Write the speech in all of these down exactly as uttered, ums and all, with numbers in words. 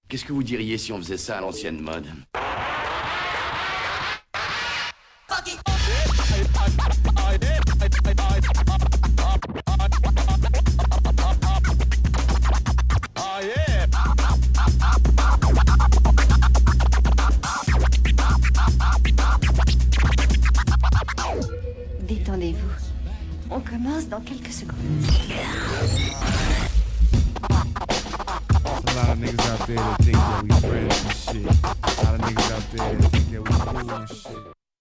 Qu'est-ce que vous diriez si on faisait ça à l'ancienne mode? Détendez-vous. On commence dans quelques secondes. A lot of niggas out there that think that we friends and shit. A lot of niggas out there that think that we cool and shit.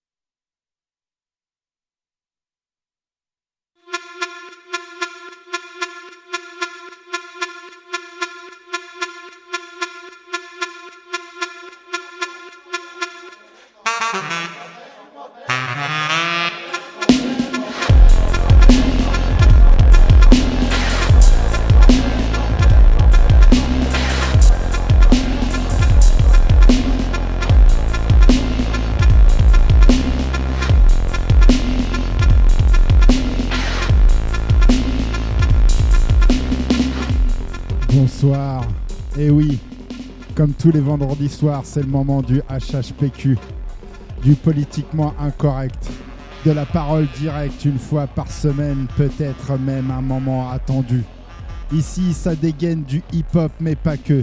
Bonsoir, et oui, comme tous les vendredis soirs, c'est le moment du H H P Q, du politiquement incorrect, de la parole directe une fois par semaine, peut-être même un moment attendu. Ici, ça dégaine du hip-hop, mais pas que.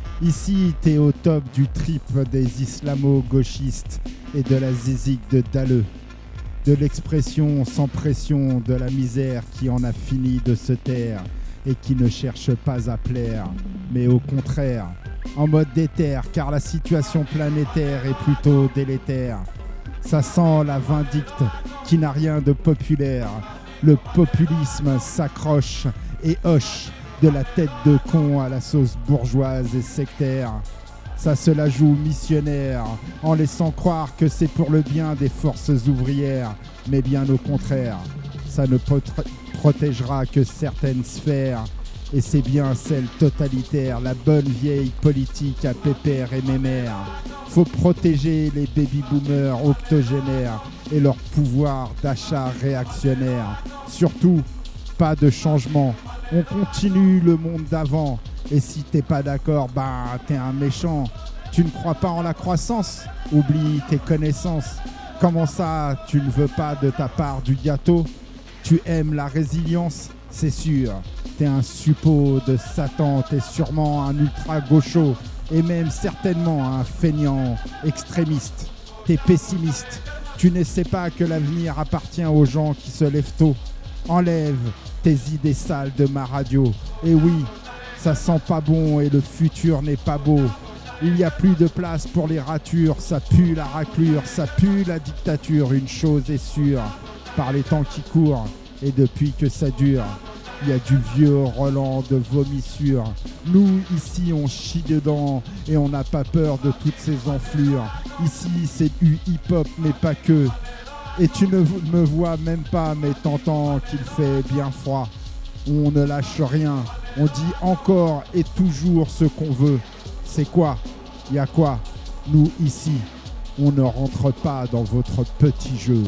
Ici, t'es au top du trip des islamo-gauchistes et de la zizik de Dalleux. De l'expression sans pression de la misère qui en a fini de se taire et qui ne cherche pas à plaire, mais au contraire, en mode déter, car la situation planétaire est plutôt délétère. Ça sent la vindicte qui n'a rien de populaire. Le populisme s'accroche et hoche de la tête de con à la sauce bourgeoise et sectaire. Ça se la joue missionnaire en laissant croire que c'est pour le bien des forces ouvrières, mais bien au contraire, ça ne peut protégera que certaines sphères, et c'est bien celle totalitaire, la bonne vieille politique à pépère et mémère. Faut protéger les baby-boomers octogénaires et leur pouvoir d'achat réactionnaire. Surtout, pas de changement, on continue le monde d'avant, et si t'es pas d'accord, bah t'es un méchant. Tu ne crois pas en la croissance? Oublie tes connaissances. Comment ça, tu ne veux pas de ta part du gâteau? Tu aimes la résilience, c'est sûr. T'es un suppôt de Satan, t'es sûrement un ultra-gaucho et même certainement un feignant extrémiste. T'es pessimiste. Tu ne sais pas que l'avenir appartient aux gens qui se lèvent tôt. Enlève tes idées sales de ma radio. Et oui, ça sent pas bon et le futur n'est pas beau. Il n'y a plus de place pour les ratures, ça pue la raclure, ça pue la dictature, une chose est sûre. Par les temps qui courent et depuis que ça dure, il y a du vieux Roland de vomissures. Nous, ici, on chie dedans et on n'a pas peur de toutes ces enflures. Ici, c'est du hip-hop, mais pas que. Et tu ne me vois même pas, mais t'entends qu'il fait bien froid. On ne lâche rien. On dit encore et toujours ce qu'on veut. C'est quoi? Il y a quoi? Nous, ici, on ne rentre pas dans votre petit jeu.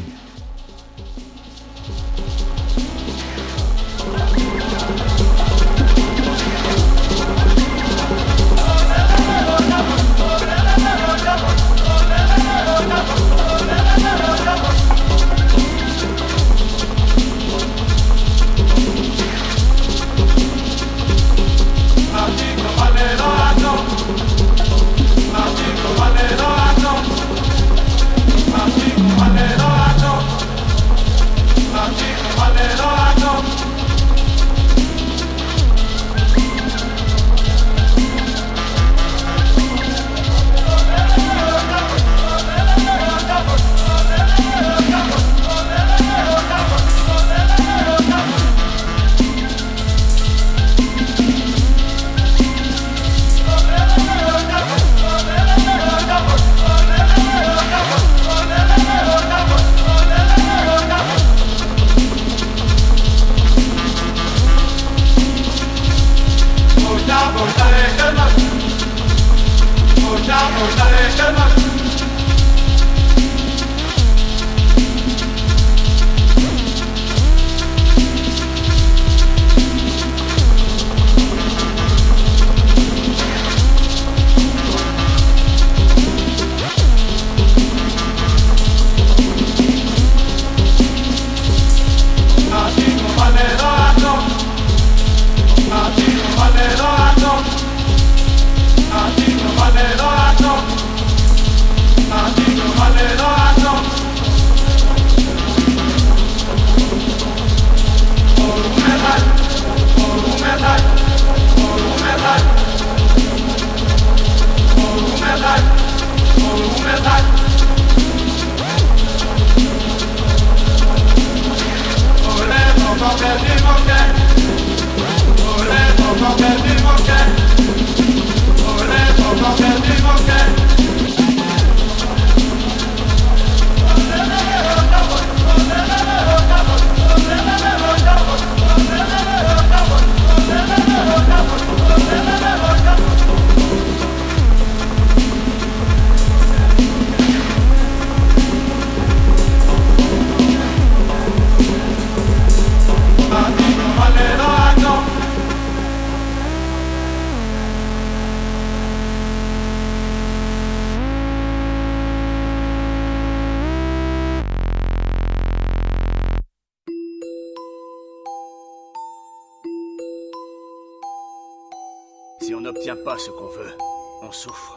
Si on n'obtient pas ce qu'on veut, on souffre.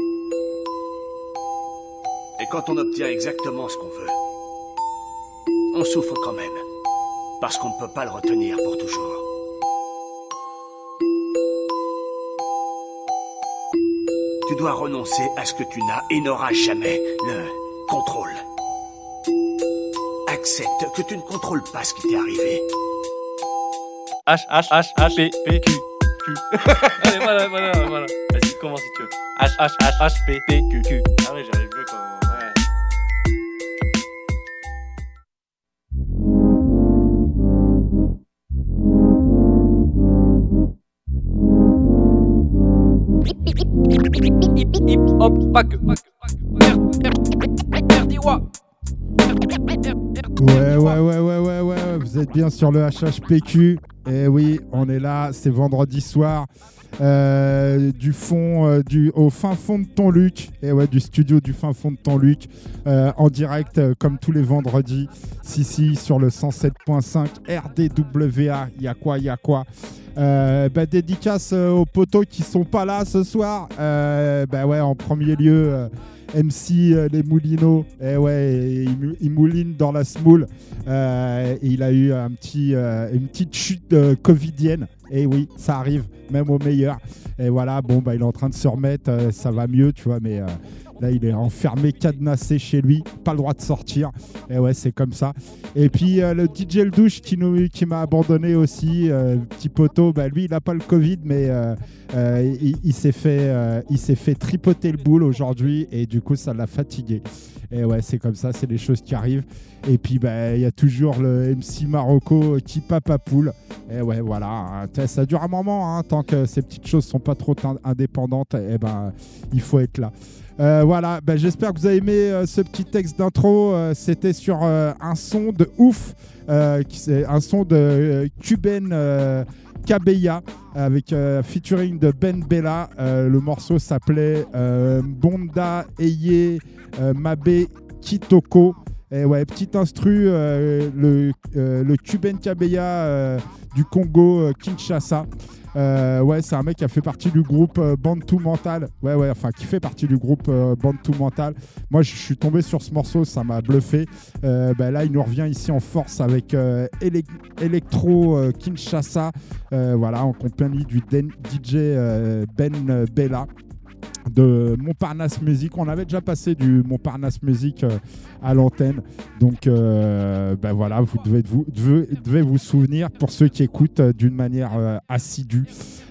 Et quand on obtient exactement ce qu'on veut, on souffre quand même. Parce qu'on ne peut pas le retenir pour toujours. Tu dois renoncer à ce que tu n'as et n'auras jamais, le contrôle. Accepte que tu ne contrôles pas ce qui t'est arrivé. H, H, H, H, P, P, Q, Q. Allez, voilà, voilà, voilà. Vas-y, commence si tu veux. H, H, H, H, P, P, Q, Q. Ah ouais, j'arrive mieux quand... Hip hop, pas que. Ouais, ouais, ouais, ouais, ouais, ouais, vous êtes bien sur le H H P Q. Et oui, on est là, c'est vendredi soir. Euh, du fond, euh, du, au fin fond de ton Luc, et ouais, du studio du fin fond de ton Luc, euh, en direct euh, comme tous les vendredis, si, si, sur le cent sept point cinq R D W A. Il y a quoi, il y a quoi euh, bah, dédicace euh, aux potos qui sont pas là ce soir. Euh, bah ouais, en premier lieu. Euh, M C euh, les Moulineaux, et ouais, il, il mouline dans la smoule. Euh, et il a eu un petit, euh, une petite chute euh, covidienne. Et oui, ça arrive, même au meilleur. Et voilà, bon, bah, il est en train de se remettre, euh, ça va mieux, tu vois, mais euh, là, il est enfermé, cadenassé chez lui, pas le droit de sortir. Et ouais, c'est comme ça. Et puis, euh, le D J Le Douche qui, nous, qui m'a abandonné aussi, euh, petit poteau, bah, lui, il n'a pas le Covid, mais euh, euh, il, il, s'est fait, euh, il s'est fait tripoter le boule aujourd'hui, et du coup, ça l'a fatigué. Et ouais, c'est comme ça, c'est les choses qui arrivent. Et puis, bah, il y a toujours le M C Marocco qui papa poule. Et ouais, voilà, hein, ça dure un moment, hein, tant que ces petites choses sont pas trop indépendantes, et ben, il faut être là. Euh, voilà, ben, j'espère que vous avez aimé euh, ce petit texte d'intro. Euh, c'était sur euh, un son de ouf, euh, qui, c'est un son de euh, Cuben euh, Kabeya avec euh, featuring de Ben Bella. Euh, le morceau s'appelait euh, Bonda Eye euh, Mabe Kitoko. Et ouais, petit instru, euh, le, euh, le Cuben Kabeya euh, du Congo euh, Kinshasa. Euh, ouais, c'est un mec qui a fait partie du groupe euh, Bantu Mental. Ouais, ouais, enfin, qui fait partie du groupe euh, Bantu Mental. Moi, je suis tombé sur ce morceau, ça m'a bluffé. Euh, bah, là, il nous revient ici en force avec euh, Ele- Electro euh, Kinshasa. Euh, voilà, en compagnie du D J euh, Ben Bella de Montparnasse Music. On avait déjà passé du Montparnasse Music euh, à l'antenne, donc euh, ben voilà, vous devez vous, devez, devez vous souvenir, pour ceux qui écoutent euh, d'une manière euh, assidue.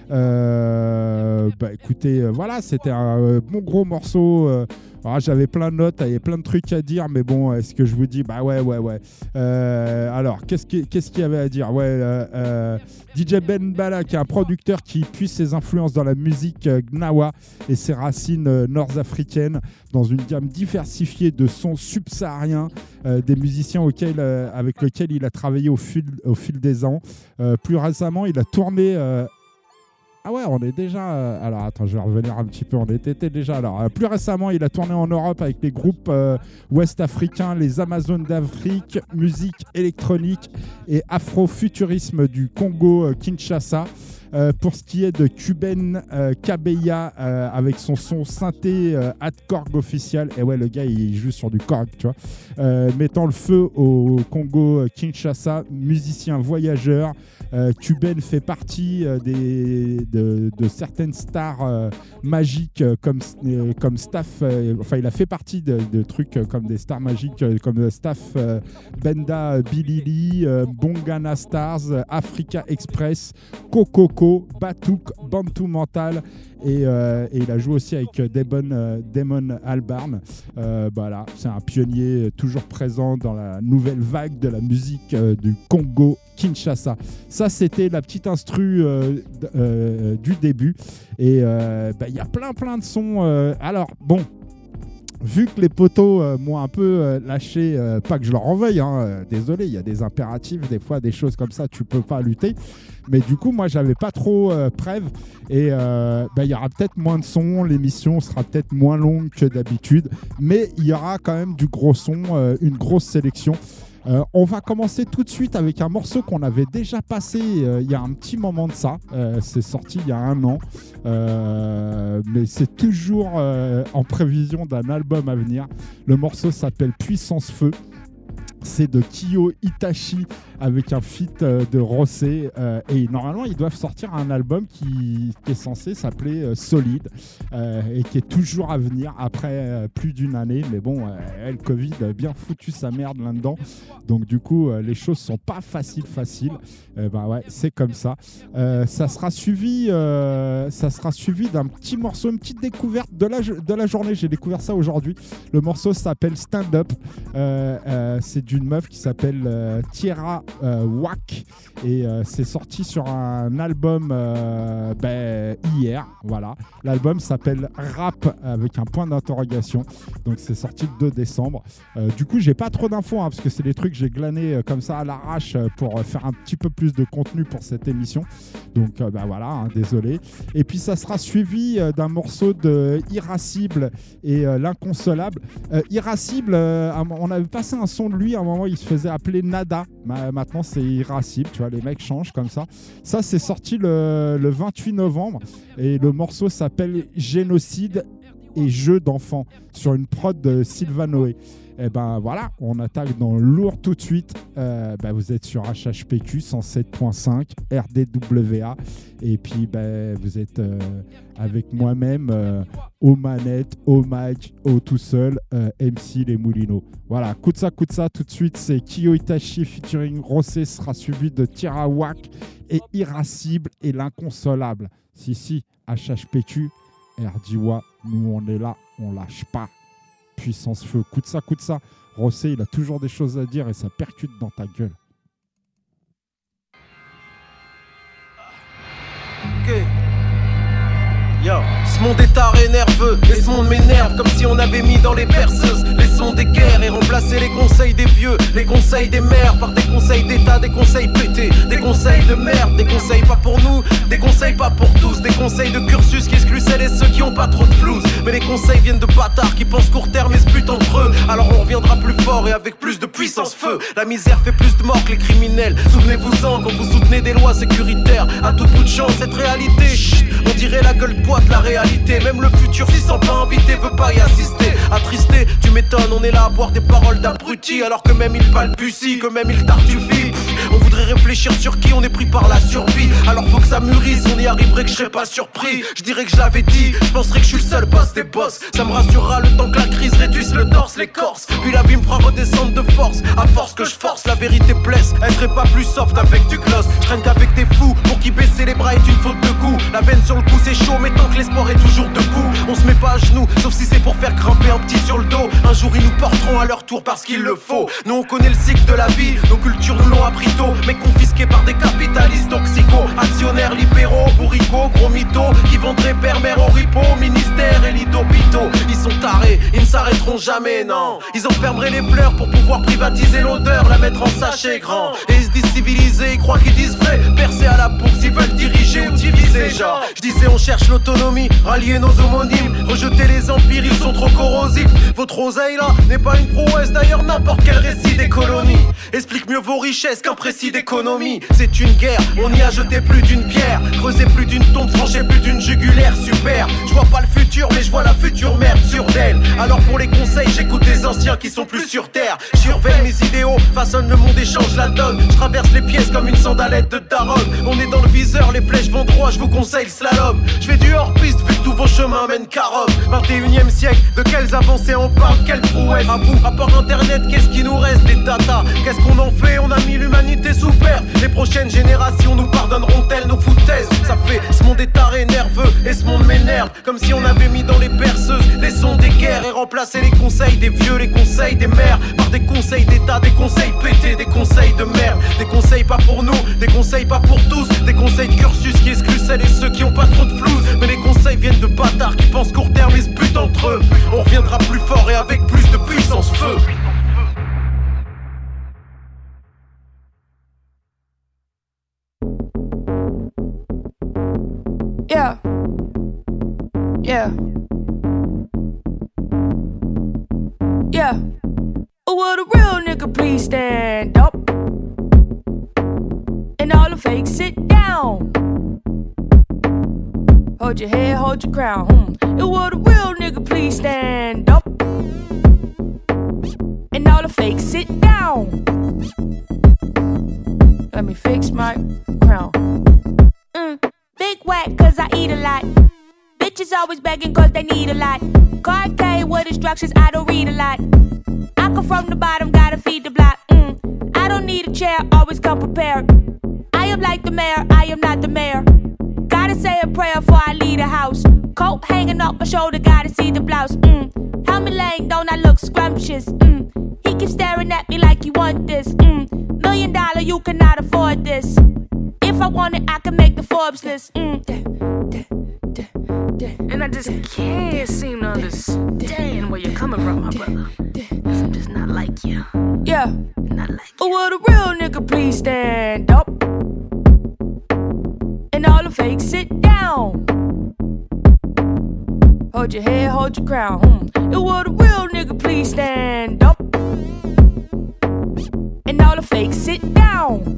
Euh, bah, écoutez, euh, voilà, c'était un euh, bon gros morceau. Euh, alors, j'avais plein de notes, il y avait plein de trucs à dire, mais bon, est-ce que je vous dis, bah ouais, ouais, ouais. Euh, alors, qu'est-ce qu'il qu'est-ce qu'il y avait à dire? Ouais, euh, euh, D J Ben Bella, qui est un producteur qui puise ses influences dans la musique euh, gnawa et ses racines euh, nord-africaines dans une gamme diversifiée de sons subsahariens, euh, des musiciens auxquels, euh, avec lesquels il a travaillé au fil, au fil des ans. Euh, plus récemment, il a tourné... Euh, Ah ouais, on est déjà... Euh, alors, attends, je vais revenir un petit peu. On était déjà... Alors, euh, plus récemment, il a tourné en Europe avec les groupes euh, ouest-africains, les Amazones d'Afrique, musique électronique et afrofuturisme du Congo euh, Kinshasa. Euh, pour ce qui est de Cuben euh, Kabeya euh, avec son son synthé euh, hardcore officiel, et ouais, le gars il joue sur du Korg, tu vois, euh, mettant le feu au Congo euh, Kinshasa, musicien voyageur. Euh, Cuben fait partie euh, des, de, de certaines stars euh, magiques euh, comme, euh, comme staff, euh, enfin il a fait partie de, de trucs euh, comme des stars magiques euh, comme staff euh, Benda Bilili, euh, Bongana Stars, euh, Africa Express, Kokoko, Batouk, Bantu Mental, et, euh, et il a joué aussi avec Damon, euh, Damon Albarn. Euh, voilà, c'est un pionnier euh, toujours présent dans la nouvelle vague de la musique euh, du Congo Kinshasa. Ça, c'était la petite instru euh, euh, du début. Et il euh, bah, y a plein plein de sons. Euh, alors, bon, vu que les potos euh, m'ont un peu euh, lâché, euh, pas que je leur en veuille, hein, euh, désolé, il y a des impératifs, des fois des choses comme ça, tu peux pas lutter. Mais du coup, moi, j'avais pas trop euh, preuve. Et euh, bah, y aura peut-être moins de son, l'émission sera peut-être moins longue que d'habitude. Mais il y aura quand même du gros son, euh, une grosse sélection. Euh, on va commencer tout de suite avec un morceau qu'on avait déjà passé euh, il y a un petit moment de ça. Euh, c'est sorti il y a un an. Euh, mais c'est toujours euh, en prévision d'un album à venir. Le morceau s'appelle Puissance Feu. C'est de Kiyo Itachi avec un feat euh, de Rossé. Euh, et normalement, ils doivent sortir un album qui, qui est censé s'appeler euh, Solide euh, et qui est toujours à venir après euh, plus d'une année. Mais bon, euh, le Covid a bien foutu sa merde là-dedans. Donc du coup, euh, les choses sont pas faciles, faciles. Euh, ben ouais, c'est comme ça. Euh, ça sera suivi, euh, ça sera suivi d'un petit morceau, une petite découverte de la, de la journée. J'ai découvert ça aujourd'hui. Le morceau s'appelle Stand Up. Euh, euh, c'est d'une meuf qui s'appelle euh, Tierra euh, Wack et euh, c'est sorti sur un album euh, ben, hier. Voilà. L'album s'appelle Rap avec un point d'interrogation. Donc c'est sorti le deux décembre. Euh, du coup, j'ai pas trop d'infos hein, parce que c'est des trucs que j'ai glanés euh, comme ça à l'arrache euh, pour euh, faire un petit peu plus de contenu pour cette émission. Donc euh, ben voilà, hein, désolé. Et puis ça sera suivi euh, d'un morceau de Irascible et euh, L'Inconsolable. Euh, Irascible, euh, on avait passé un son de lui à un moment, il se faisait appeler Nada. Maintenant, c'est Irascible, tu vois, les mecs changent comme ça. Ça, c'est sorti le, le vingt-huit novembre et le morceau s'appelle Génocide et Jeux d'enfants sur une prod de Sylvanoé. Et ben voilà, on attaque dans le lourd tout de suite. Euh, ben vous êtes sur H H P Q cent sept point cinq R D W A et puis ben vous êtes euh, avec moi-même euh, aux manettes, au mic, au tout seul, euh, M C Les Moulineaux. Voilà, coup de ça, coup de ça, tout de suite, c'est Kiyo Itachi featuring Rossé, sera suivi de Tierra Wack et Irascible et L'Inconsolable. Si, si, H H P Q, R D W A, nous on est là, on lâche pas. Puissance Feu, coup de ça, coup de ça. Rossé, il a toujours des choses à dire et ça percute dans ta gueule. Ok. Yo. Ce monde est taré nerveux et ce monde m'énerve comme si on avait mis dans les perceuses les sons des guerres et remplacé les conseils des vieux, les conseils des mères par des conseils d'état, des conseils pétés, des conseils de merde, des conseils pas pour nous, des conseils pas pour tous, des conseils de cursus qui excluent celles et ceux qui ont pas trop de flouze. Mais les conseils viennent de bâtards qui pensent court terme et se butent entre eux. Alors on reviendra plus fort et avec plus de puissance feu. La misère fait plus de morts que les criminels. Souvenez-vous-en quand vous soutenez des lois sécuritaires. À tout bout de champ, cette réalité, chut, on dirait la gueule de bois de la réalité. Même le futur s'y sent pas invité, veut pas y assister. Attristé, tu m'étonnes, on est là à boire des paroles d'abrutis. Alors que même il balbutie, que même il tartufie. On voudrait réfléchir sur qui on est pris par la survie. Alors faut que ça mûrisse, on y arriverait que je serais pas surpris. Je dirais que je l'avais dit, je penserais que je suis le seul boss des boss. Ça me rassurera le temps que la crise réduise le torse, l'écorce. Puis la vie me fera redescendre de force. À force que je force, la vérité blesse. Elle serait pas plus soft avec du gloss. Je traîne qu'avec des fous, pour qui baisser les bras est une faute de goût. La veine sur le cou c'est chaud, mais tant que l'espoir est toujours debout, on se met pas à genoux, sauf si c'est pour faire grimper un petit sur le dos. Un jour ils nous porteront à leur tour parce qu'il le faut. Nous on connaît le cycle de la vie, nos cultures nous l'ont appris tôt. Mais confisqués par des capitalistes toxicaux, actionnaires libéraux, bourricots, gros mythos, qui vendraient père-mère au ripo, ministère et lit d'hôpitaux. Ils sont tarés, ils ne s'arrêteront jamais, non. Ils enfermeraient les fleurs pour pouvoir privatiser l'odeur, la mettre en sachet grand. Et ils se disent civilisés, ils croient qu'ils disent vrai. Percés à la bourse, ils veulent diriger ou diviser, genre. Je disais on cherche l'autonomie, rallier nos homonymes, rejeter les empires, ils sont trop corrosifs. Votre oseille là n'est pas une prouesse, d'ailleurs n'importe quel récit des colonies explique mieux vos richesses qu'un précis d'économie. C'est une guerre, on y a jeté plus d'une pierre, creusé plus d'une tombe, tranché plus d'une jugulaire, super. Je vois pas le futur mais je vois la future merde sur d'elle. Alors pour les conseils j'écoute des anciens qui sont plus sur terre. Je surveille mes idéaux, façonne le monde et change la donne. Je traverse les pièces comme une sandalette de daronne. On est dans le viseur, les flèches vont droit, je vous conseille le slalom. Je fais du hors-piste vu que tous vos chemins mènent qu'à Rome. vingt et unième siècle, de quelles avancées on parle, quelle prouesse. À vous, à part internet, qu'est-ce qui nous reste? Des data, qu'est-ce qu'on en fait? On a mis l'humanité sous perf. Les prochaines générations nous pardonneront-elles nos foutaises? Ça fait, ce monde est taré, nerveux, et ce monde m'énerve. Comme si on avait mis dans les perceuses les sons des guerres et remplacé les conseils des vieux, les conseils des mères par des conseils d'état, des conseils pétés, des conseils de merde. Des conseils pas pour nous, des conseils pas pour tous, des conseils de cursus qui excluent celles et ceux qui ont pas trop de flouze. Mais les conseils viennent de bâtards qui pensent court terme et se butent entre eux. On reviendra plus fort et avec plus de puissance feu. Yeah. Yeah. Yeah. Ooh, will the real nigga please stand up? And all the fakes sit down. Hold your head, hold your crown. Hmm. It will the real nigga please stand up? And all the fakes sit down. Let me fix my crown. Mm. Big whack cause I eat a lot. Bitches always begging cause they need a lot. Card K with instructions, I don't read a lot. I come from the bottom, gotta feed the block. Mm. I don't need a chair, always come prepared. I am like the mayor, I am not the mayor. Gotta say a prayer before I leave the house. Coat hanging off my shoulder, gotta see the blouse. Mm. Helmet laying, don't I look scrumptious? Mm. He keeps staring at me like he want this. Mm. Million dollar, you cannot afford this. If I want it, I can make the Forbes list. Mm. And I just can't seem to understand where you're coming from, my brother. Cause I'm just not like you. Yeah. Not like you. Will the real nigga please stand up? And all the fakes sit down. Hold your head, hold your crown. Hmm. It will the real nigga please stand up? And all the fakes sit down.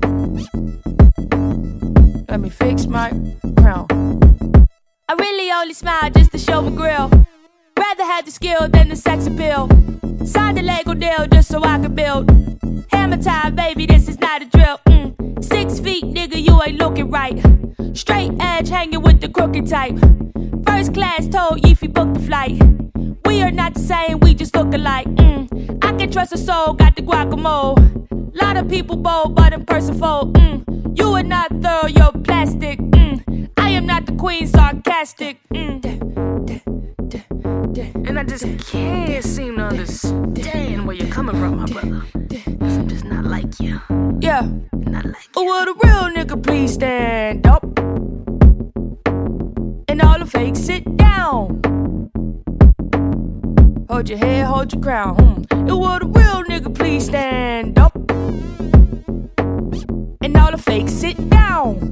Let me fix my crown. I really only smile just to show my grill. Rather have the skill than the sex appeal. Sign the Lego deal just so I can build. Hammer time, baby, this is not a drill. Mm. Six feet, nigga, you ain't looking right. Straight edge hanging with the crooked type. First class told you if you booked the flight. We are not the same, we just look alike. Mm. I can trust a soul, got the guacamole. Lot of people bold, but in person fold. Mm. You are not thorough, you're plastic. Mm. I am not the queen, sarcastic. Mm. And I just can't seem to understand where you're coming from, my brother. Cause I'm just not like you. Yeah. Not like you. Will the real nigga please stand up? And all the fakes sit down. Hold your head, hold your crown. Hmm. It will the real nigga please stand up? And all the fakes sit down.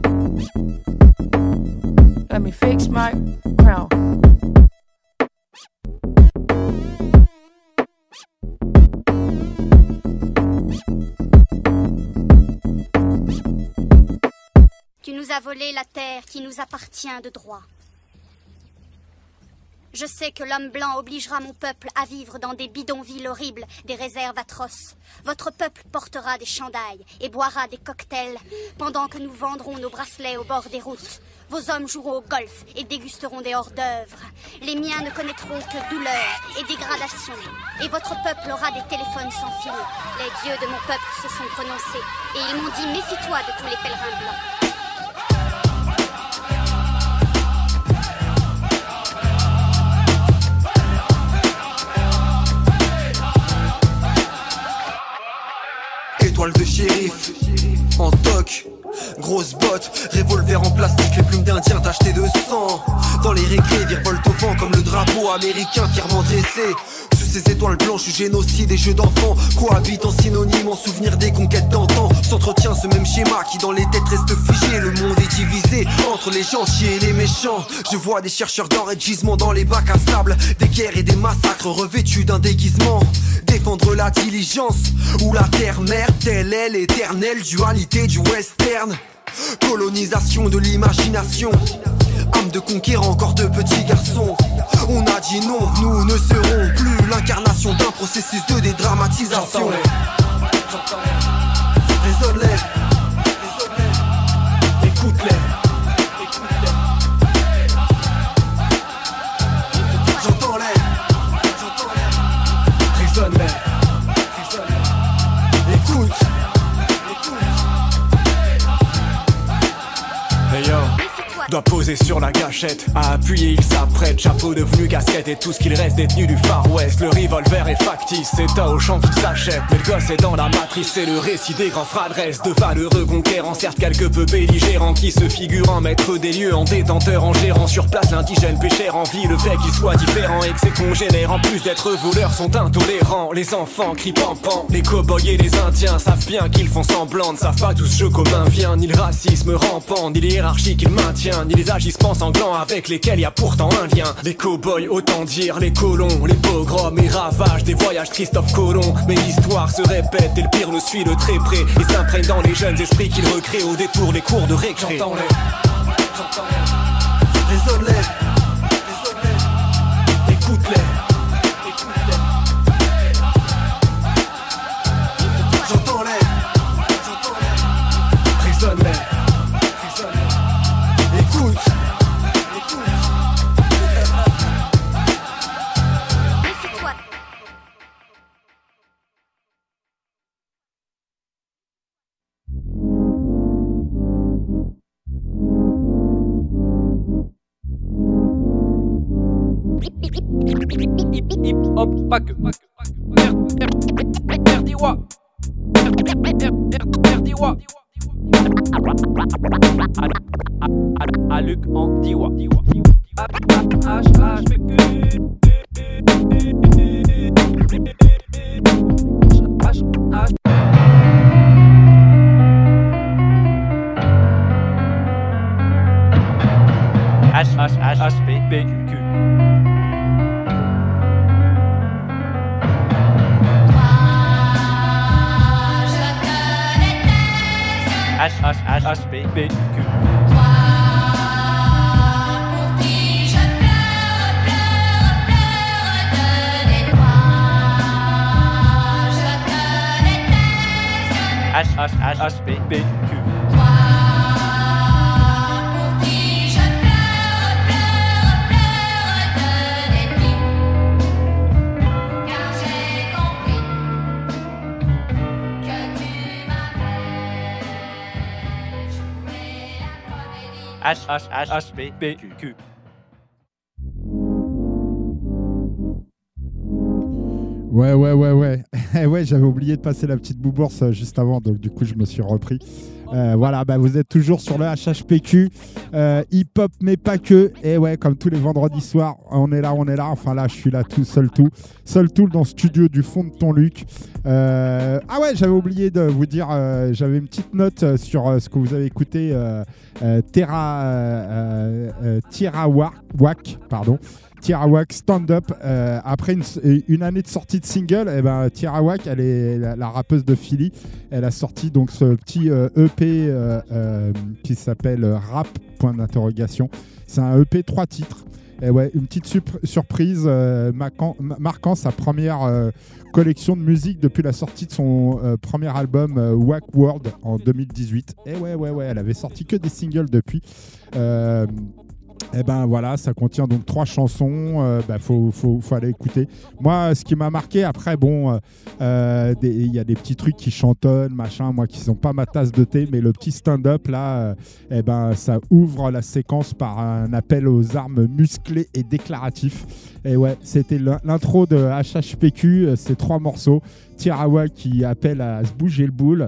Let me fix my crown. Tu nous as volé la terre qui nous appartient de droit. Je sais que l'homme blanc obligera mon peuple à vivre dans des bidonvilles horribles, des réserves atroces. Votre peuple portera des chandails et boira des cocktails pendant que nous vendrons nos bracelets au bord des routes. Vos hommes joueront au golf et dégusteront des hors-d'œuvre. Les miens ne connaîtront que douleur et dégradation. Et votre peuple aura des téléphones sans fil. Les dieux de mon peuple se sont prononcés et ils m'ont dit « Méfie-toi de tous les pèlerins blancs ». Étoile de shérif, en toc, grosse botte, revolver en plastique, les plumes d'Indien tachetées de sang. Dans les récrés, virevolte au vent comme le drapeau américain fièrement dressé. Sous ces étoiles blanches, génocide et jeux d'enfants cohabitent en synonyme, en souvenir des conquêtes d'antan. S'entretient ce même schéma qui dans les têtes reste figé. Le monde est divisé entre les gentils et les méchants. Je vois des chercheurs d'or et de gisements dans les bacs à sable. Des guerres et des massacres revêtus d'un déguisement. Défendre la diligence ou la terre-mère, telle est l'éternelle dualité du western. Colonisation de l'imagination, âme de conquérant, encore de petits garçons. On a dit non, nous ne serons plus l'incarnation d'un processus de dédramatisation. Résonne-les, résonne-les, écoute-les. J'entends-les, j'entends-les, résonne-les, résonne-les, écoute. Hey yo, doit poser sur la gâchette, à appuyer il s'apprête, chapeau devenu casquette et tout ce qu'il reste détenu du Far West. Le revolver est factice, c'est à Auchan qui s'achète, mais le gosse est dans la matrice, c'est le récit des grands fradresses. De valeureux conquérants, certes quelque peu belligérants, qui se figurent en maître des lieux, en détenteur, en gérant sur place l'indigène pécheur en vie. Le fait qu'il soit différent et que ses congénères, en plus d'être voleurs, sont intolérants. Les enfants crient pampan, les cow-boys et les indiens savent bien qu'ils font semblant, ne savent pas d'où ce jeu commun vient, ni le racisme rampant, ni les hiérarchies qu'il maintient, ni les agissements sanglants avec lesquels y a pourtant un lien. Les cow-boys, autant dire les colons, les pogroms et ravages des voyages Christophe Colomb. Mais l'histoire se répète et le pire nous suit de très près et s'imprègne dans les jeunes esprits qu'il recrée au détour des cours de récré. J'entends les, j'entends les, résonne-les, résonne-les, écoute-les. Hip hop, pas que. Merdiwa. Merdiwa. À Luc en Diwa. H H P Q. H H. H H H H P P Q. H H H H P P Q. Toi, pour qui je pleure, pleure, pleure, tenez-toi, je te déteste. H H H H P P Q. Toi, pour qui je pleure, pleure, pleure, tenez-toi, car j'ai compris que tu m'avais joué la comédie. H H H H P P Q. Ouais, ouais, ouais, ouais. Ouais, j'avais oublié de passer la petite boubourse juste avant, donc du coup, je me suis repris. Euh, voilà, bah, vous êtes toujours sur le H H P Q, euh, hip-hop, mais pas que. Et ouais, comme tous les vendredis soirs, on est là, on est là. Enfin là, je suis là tout seul tout. Seul tout dans le studio du fond de ton Luc. Euh, ah ouais, j'avais oublié de vous dire, euh, j'avais une petite note sur euh, ce que vous avez écouté. Euh, euh, Terra, euh, euh, Tierra Whack, pardon. Tierra Whack Stand Up. Euh, après une, une année de sortie de single, eh ben, Tierra Whack, elle est la, la rappeuse de Philly. Elle a sorti donc ce petit euh, E P euh, euh, qui s'appelle Rap, point d'interrogation. C'est un E P trois titres. Et ouais, une petite sup- surprise euh, marquant, marquant sa première euh, collection de musique depuis la sortie de son euh, premier album euh, Whack World en deux mille dix-huit. Et ouais, ouais, ouais, elle avait sorti que des singles depuis. Euh, Et eh ben voilà, ça contient donc trois chansons. Euh, bah, faut, faut, faut aller écouter. Moi, ce qui m'a marqué, après, bon, il euh, y a des petits trucs qui chantonnent, machin, moi qui sont pas ma tasse de thé, mais le petit stand-up là, euh, eh ben ça ouvre la séquence par un appel aux armes musclées et déclaratif. Et ouais, c'était l'intro de H H P Q, ces trois morceaux. Tierra Whack qui appelle à se bouger le boule,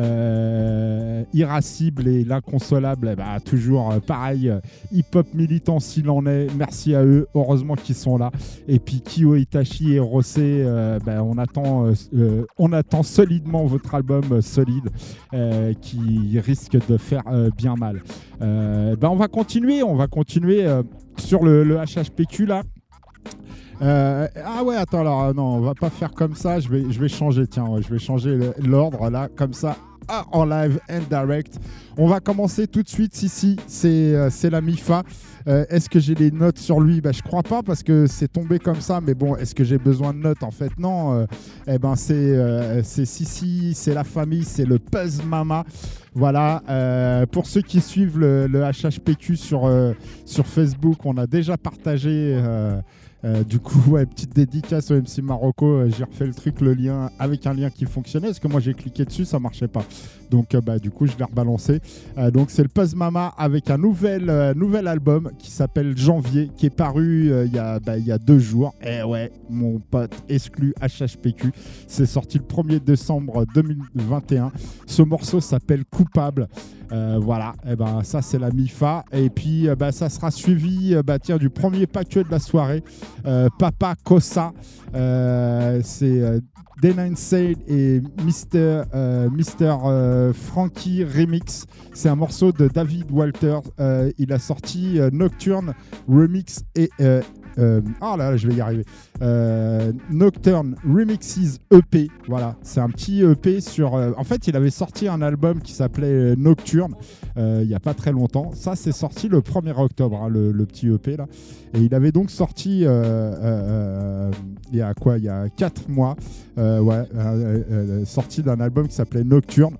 euh, Irascible et l'inconsolable, eh ben, toujours euh, pareil, euh, hip-hop militant s'il en est, merci à eux, heureusement qu'ils sont là. Et puis Kyo Itachi et Rossé, euh, ben, on, attend, euh, euh, on attend solidement votre album euh, solide euh, qui risque de faire euh, bien mal. Euh, ben, on va continuer, on va continuer euh, sur le, le H H P Q là. Euh, ah ouais, attends, alors non, on va pas faire comme ça, je vais, je vais changer, tiens, ouais, je vais changer l'ordre là, comme ça, ah, en live and direct. On va commencer tout de suite, si, si, c'est euh, la Mifa. Euh, est-ce que j'ai des notes sur lui? Bah, je crois pas parce que c'est tombé comme ça, mais bon, est-ce que j'ai besoin de notes? En fait, non. Euh, eh ben, c'est euh, Sissi, c'est la famille, c'est le Puzz Mama. Voilà, euh, pour ceux qui suivent le, le H H P Q sur, euh, sur Facebook, on a déjà partagé... Euh, Euh, du coup, ouais, petite dédicace au M C Marocco. Euh, j'ai refait le truc, le lien, avec un lien qui fonctionnait. Parce que moi, j'ai cliqué dessus, ça marchait pas. Donc, euh, bah, du coup, je l'ai rebalancé. Euh, donc, c'est le Puzz Mama avec un nouvel, euh, nouvel album qui s'appelle Janvier, qui est paru euh, il y a, bah, il y a deux jours. Et ouais, mon pote exclu H H P Q. C'est sorti le premier décembre deux mille vingt et un. Ce morceau s'appelle Coup Coupable. Euh, voilà, et ben ça c'est la Mifa. Et puis euh, bah, ça sera suivi euh, bah, tiens, du premier paquet de la soirée, euh, Papa Kosa. Euh, c'est euh, D neuf Sade et Mister Euh, Mister Euh, Frankie Remix. C'est un morceau de David Walter. Euh, il a sorti euh, Nocturne Remix et euh, Euh, oh là là, je vais y arriver. Euh, Nocturne Remixes E P. Voilà, c'est un petit E P sur. Euh, en fait, il avait sorti un album qui s'appelait Nocturne euh, il n'y a pas très longtemps. Ça, c'est sorti le premier octobre, hein, le, le petit E P là. Et il avait donc sorti euh, euh, euh, il y a quoi Il y a quatre mois. Euh, ouais, euh, euh, sorti d'un album qui s'appelait Nocturne.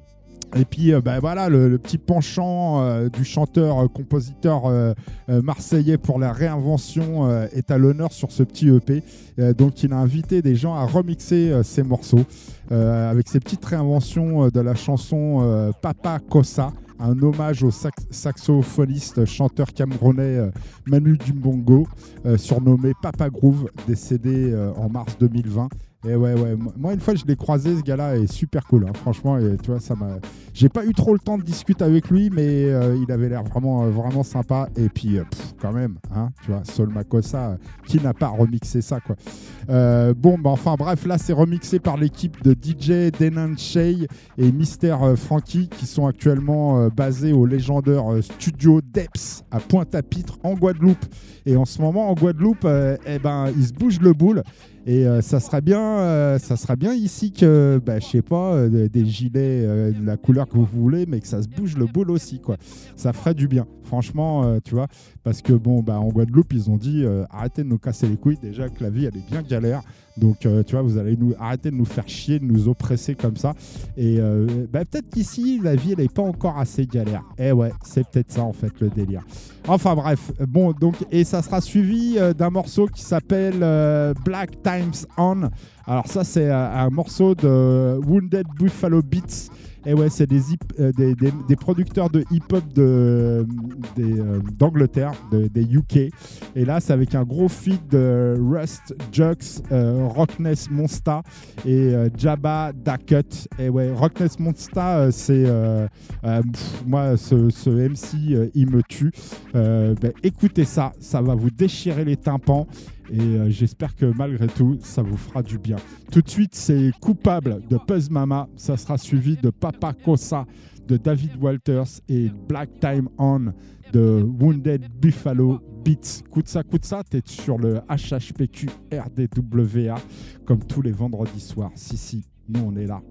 Et puis, euh, bah, voilà, le, le petit penchant euh, du chanteur-compositeur euh, euh, marseillais pour la réinvention euh, est à l'honneur sur ce petit E P. Euh, donc, il a invité des gens à remixer euh, ses morceaux euh, avec ces petites réinventions euh, de la chanson euh, Papa Kosa, un hommage au sax- saxophoniste chanteur camerounais euh, Manu Dimbongo, euh, surnommé Papa Groove, décédé euh, en mars deux mille vingt. Et ouais, ouais, moi une fois je l'ai croisé, ce gars-là est super cool, hein. Franchement, et, tu vois, ça m'a. J'ai pas eu trop le temps de discuter avec lui, mais euh, il avait l'air vraiment, euh, vraiment sympa. Et puis, euh, pff, quand même, hein, tu vois, Sol Makossa, euh, qui n'a pas remixé ça, quoi. Euh, bon, bah enfin bref, là c'est remixé par l'équipe de D J Denan Shay et Mister euh, Frankie, qui sont actuellement euh, basés au légendaire euh, studio Depths à Pointe-à-Pitre en Guadeloupe. Et en ce moment, en Guadeloupe, euh, eh ben, ils se bougent le boule. Et euh, ça serait bien, euh, ça serait bien ici que, bah, je sais pas, euh, des gilets euh, de la couleur que vous voulez, mais que ça se bouge le boule aussi, quoi. Ça ferait du bien, franchement, euh, tu vois. Parce que bon, bah, en Guadeloupe, ils ont dit euh, arrêtez de nous casser les couilles. Déjà que la vie, elle est bien galère. Donc, euh, tu vois, vous allez nous arrêter de nous faire chier, de nous oppresser comme ça. Et euh, bah, peut-être qu'ici, la vie, elle n'est pas encore assez galère. Eh ouais, c'est peut-être ça, en fait, le délire. Enfin, bref. Bon, donc, et ça sera suivi euh, d'un morceau qui s'appelle euh, Black Times On. Alors, ça, c'est euh, un morceau de Wounded Buffalo Beats. Et ouais, c'est des, hip, euh, des, des, des producteurs de hip-hop de, des, euh, d'Angleterre, de, des U K. Et là, c'est avec un gros feat de Rust, Jux, euh, Rockness Monsta et euh, Jabba Dakut. Et ouais, Rockness Monsta, euh, c'est... Euh, euh, pff, moi, ce, ce M C, euh, il me tue. Euh, ben, écoutez ça, ça va vous déchirer les tympans. Et euh, j'espère que malgré tout, ça vous fera du bien. Tout de suite, c'est Coupable de Puzz Mama. Ça sera suivi de Papa Kosa de David Walters et Black Time On de Wounded Buffalo Beats. Coute ça, coute ça, t'es sur le H H P Q R D W A comme tous les vendredis soirs. Si, si, nous on est là.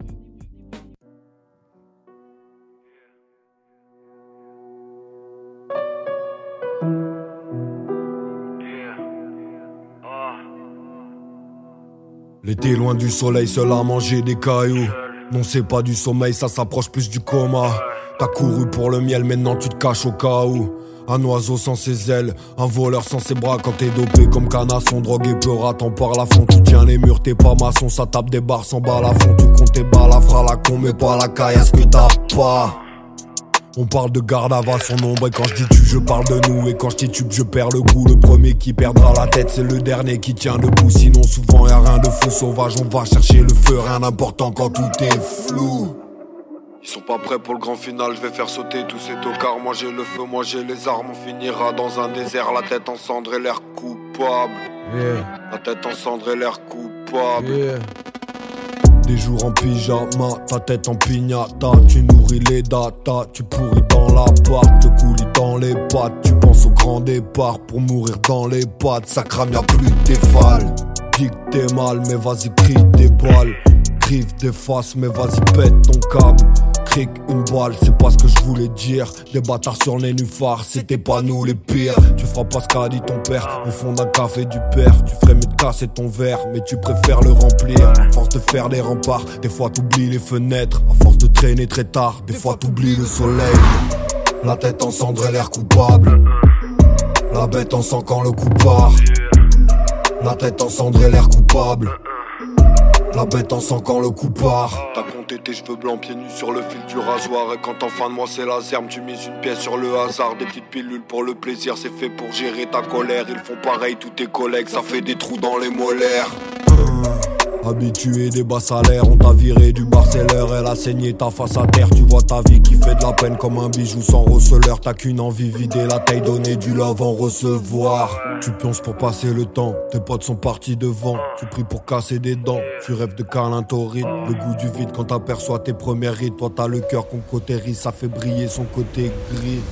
L'été loin du soleil, seul à manger des cailloux. Non, c'est pas du sommeil, ça s'approche plus du coma. T'as couru pour le miel, maintenant tu te caches au cas où. Un oiseau sans ses ailes, un voleur sans ses bras. Quand t'es dopé comme canasson, drogué peur, t'en parles à fond. Tu tiens les murs, t'es pas maçon, ça tape des barres sans balles à fond. Tu comptes tes balles, la fera la con, mais pas la caillasse que t'as pas. On parle de garde à son ombre et quand je dis tu je parle de nous. Et quand je titube je perds le coup. Le premier qui perdra la tête c'est le dernier qui tient debout. Sinon souvent y'a rien de fou sauvage. On va chercher le feu, rien d'important quand tout est flou. Ils sont pas prêts pour le grand final, je vais faire sauter tous ces tocards. Moi j'ai le feu, moi j'ai les armes. On finira dans un désert, la tête en cendres et l'air coupable. Yeah. La tête en cendres et l'air coupable. Yeah. Des jours en pyjama, ta tête en pignata. Tu nourris les datas, tu pourris dans l'appart. Le coulis dans les pattes, tu penses au grand départ. Pour mourir dans les pattes, ça crame y'a plus de téfales. Dis que t'es mal, mais vas-y crie des balles. Griffe des faces, mais vas-y pète ton câble. Cric, une balle, c'est pas ce que je voulais dire. Des bâtards sur les nénuphars, c'était pas nous les pires. Tu feras pas ce qu'a dit ton père, au fond d'un café du père. Tu ferais mieux de casser ton verre, mais tu préfères le remplir. À force de faire des remparts, des fois t'oublies les fenêtres. À force de traîner très tard, des fois t'oublies le soleil. La tête en cendre et l'air coupable. La bête en sang quand le coup part. La tête en cendre et l'air coupable. La bête en sang quand le coup part. T'as compté tes cheveux blancs pieds nus sur le fil du rasoir. Et quand en fin de mois c'est la zerme, tu mises une pièce sur le hasard. Des petites pilules pour le plaisir, c'est fait pour gérer ta colère. Ils font pareil tous tes collègues, ça fait des trous dans les molaires. Habitué des bas salaires, on t'a viré du barceleur. Elle a saigné ta face à terre, tu vois ta vie qui fait de la peine comme un bijou sans receleur. T'as qu'une envie, vider la taille, donner du love en recevoir. Tu pionces pour passer le temps, tes potes sont partis devant. Tu pries pour casser des dents, tu rêves de câlin torride. Le goût du vide quand t'aperçois tes premières rides. Toi t'as le cœur qu'on cautérise, ça fait briller son côté gris.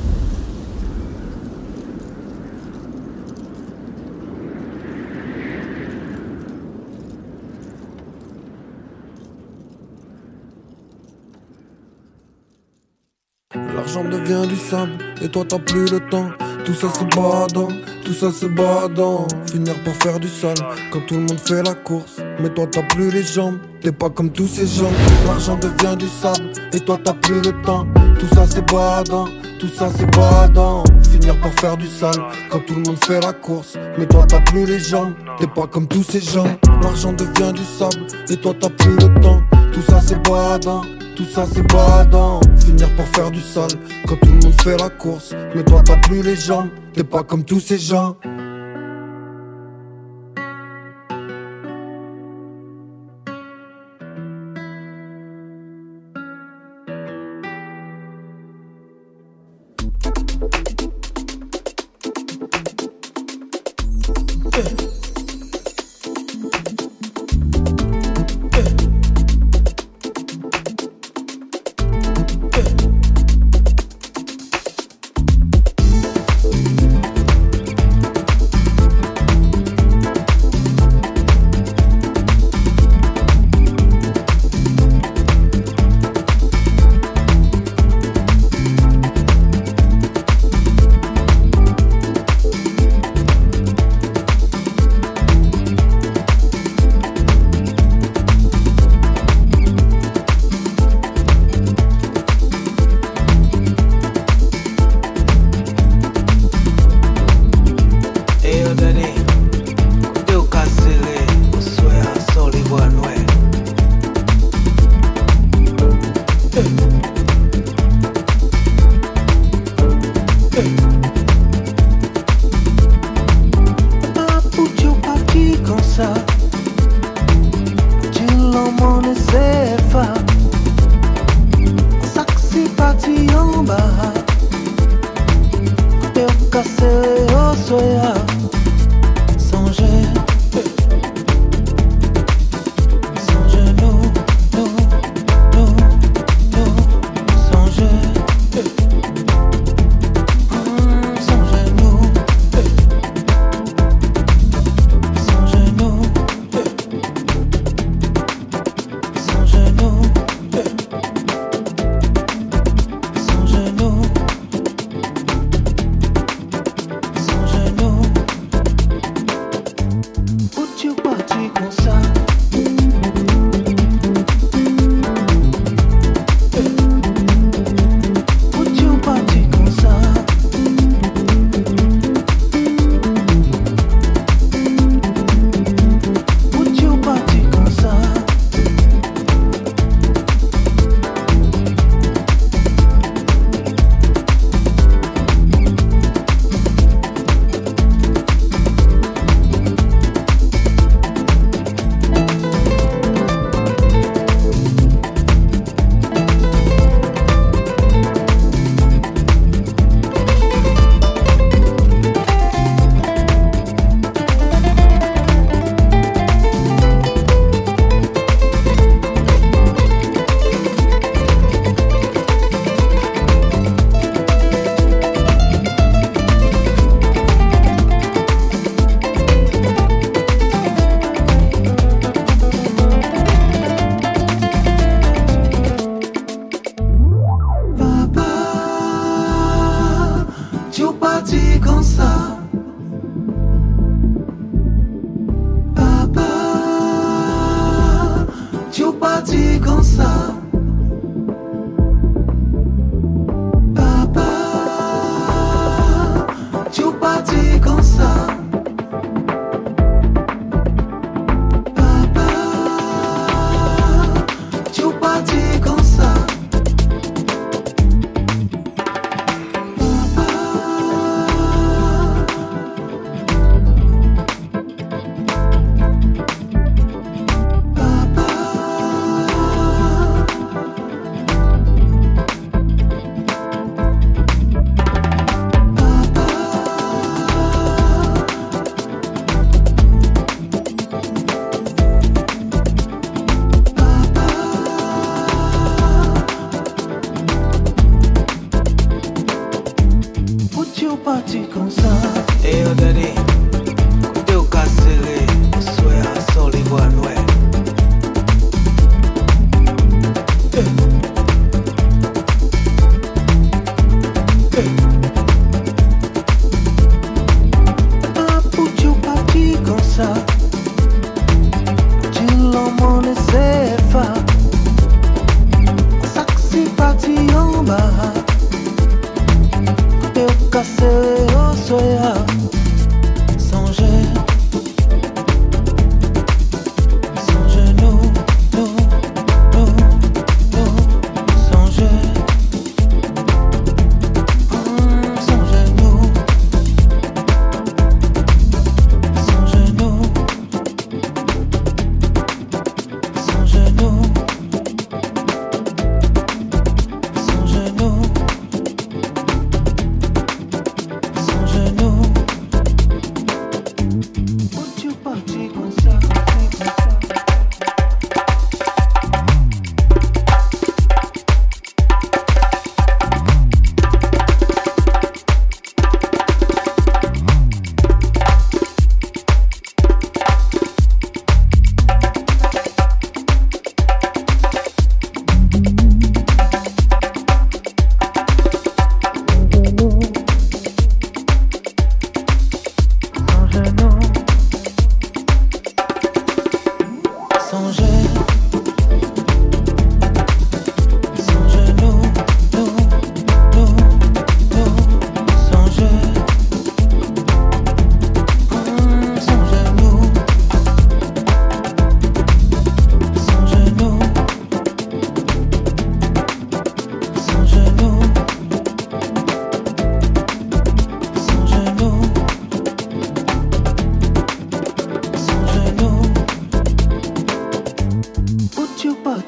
L'argent devient du sable et toi t'as plus le temps. Tout ça c'est badant, tout ça c'est badant. Finir par faire du sale quand tout le monde fait la course. Mais toi t'as plus les jambes, t'es pas comme tous ces gens. L'argent devient du sable et toi t'as plus le temps. Tout ça c'est badant, tout ça c'est badant. Finir par faire du sale quand tout le monde fait la course. Mais toi t'as plus les jambes, t'es pas comme tous ces gens. L'argent devient du sable et toi t'as plus le temps. Tout ça c'est badant, tout ça c'est badant. Finir par faire du sale quand tout le monde fait la course. Mais toi t'as plus les jambes, t'es pas comme tous ces gens.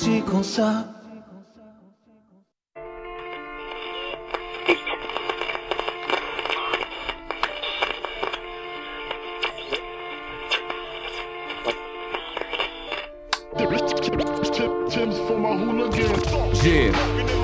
aussi comme ça. Yeah.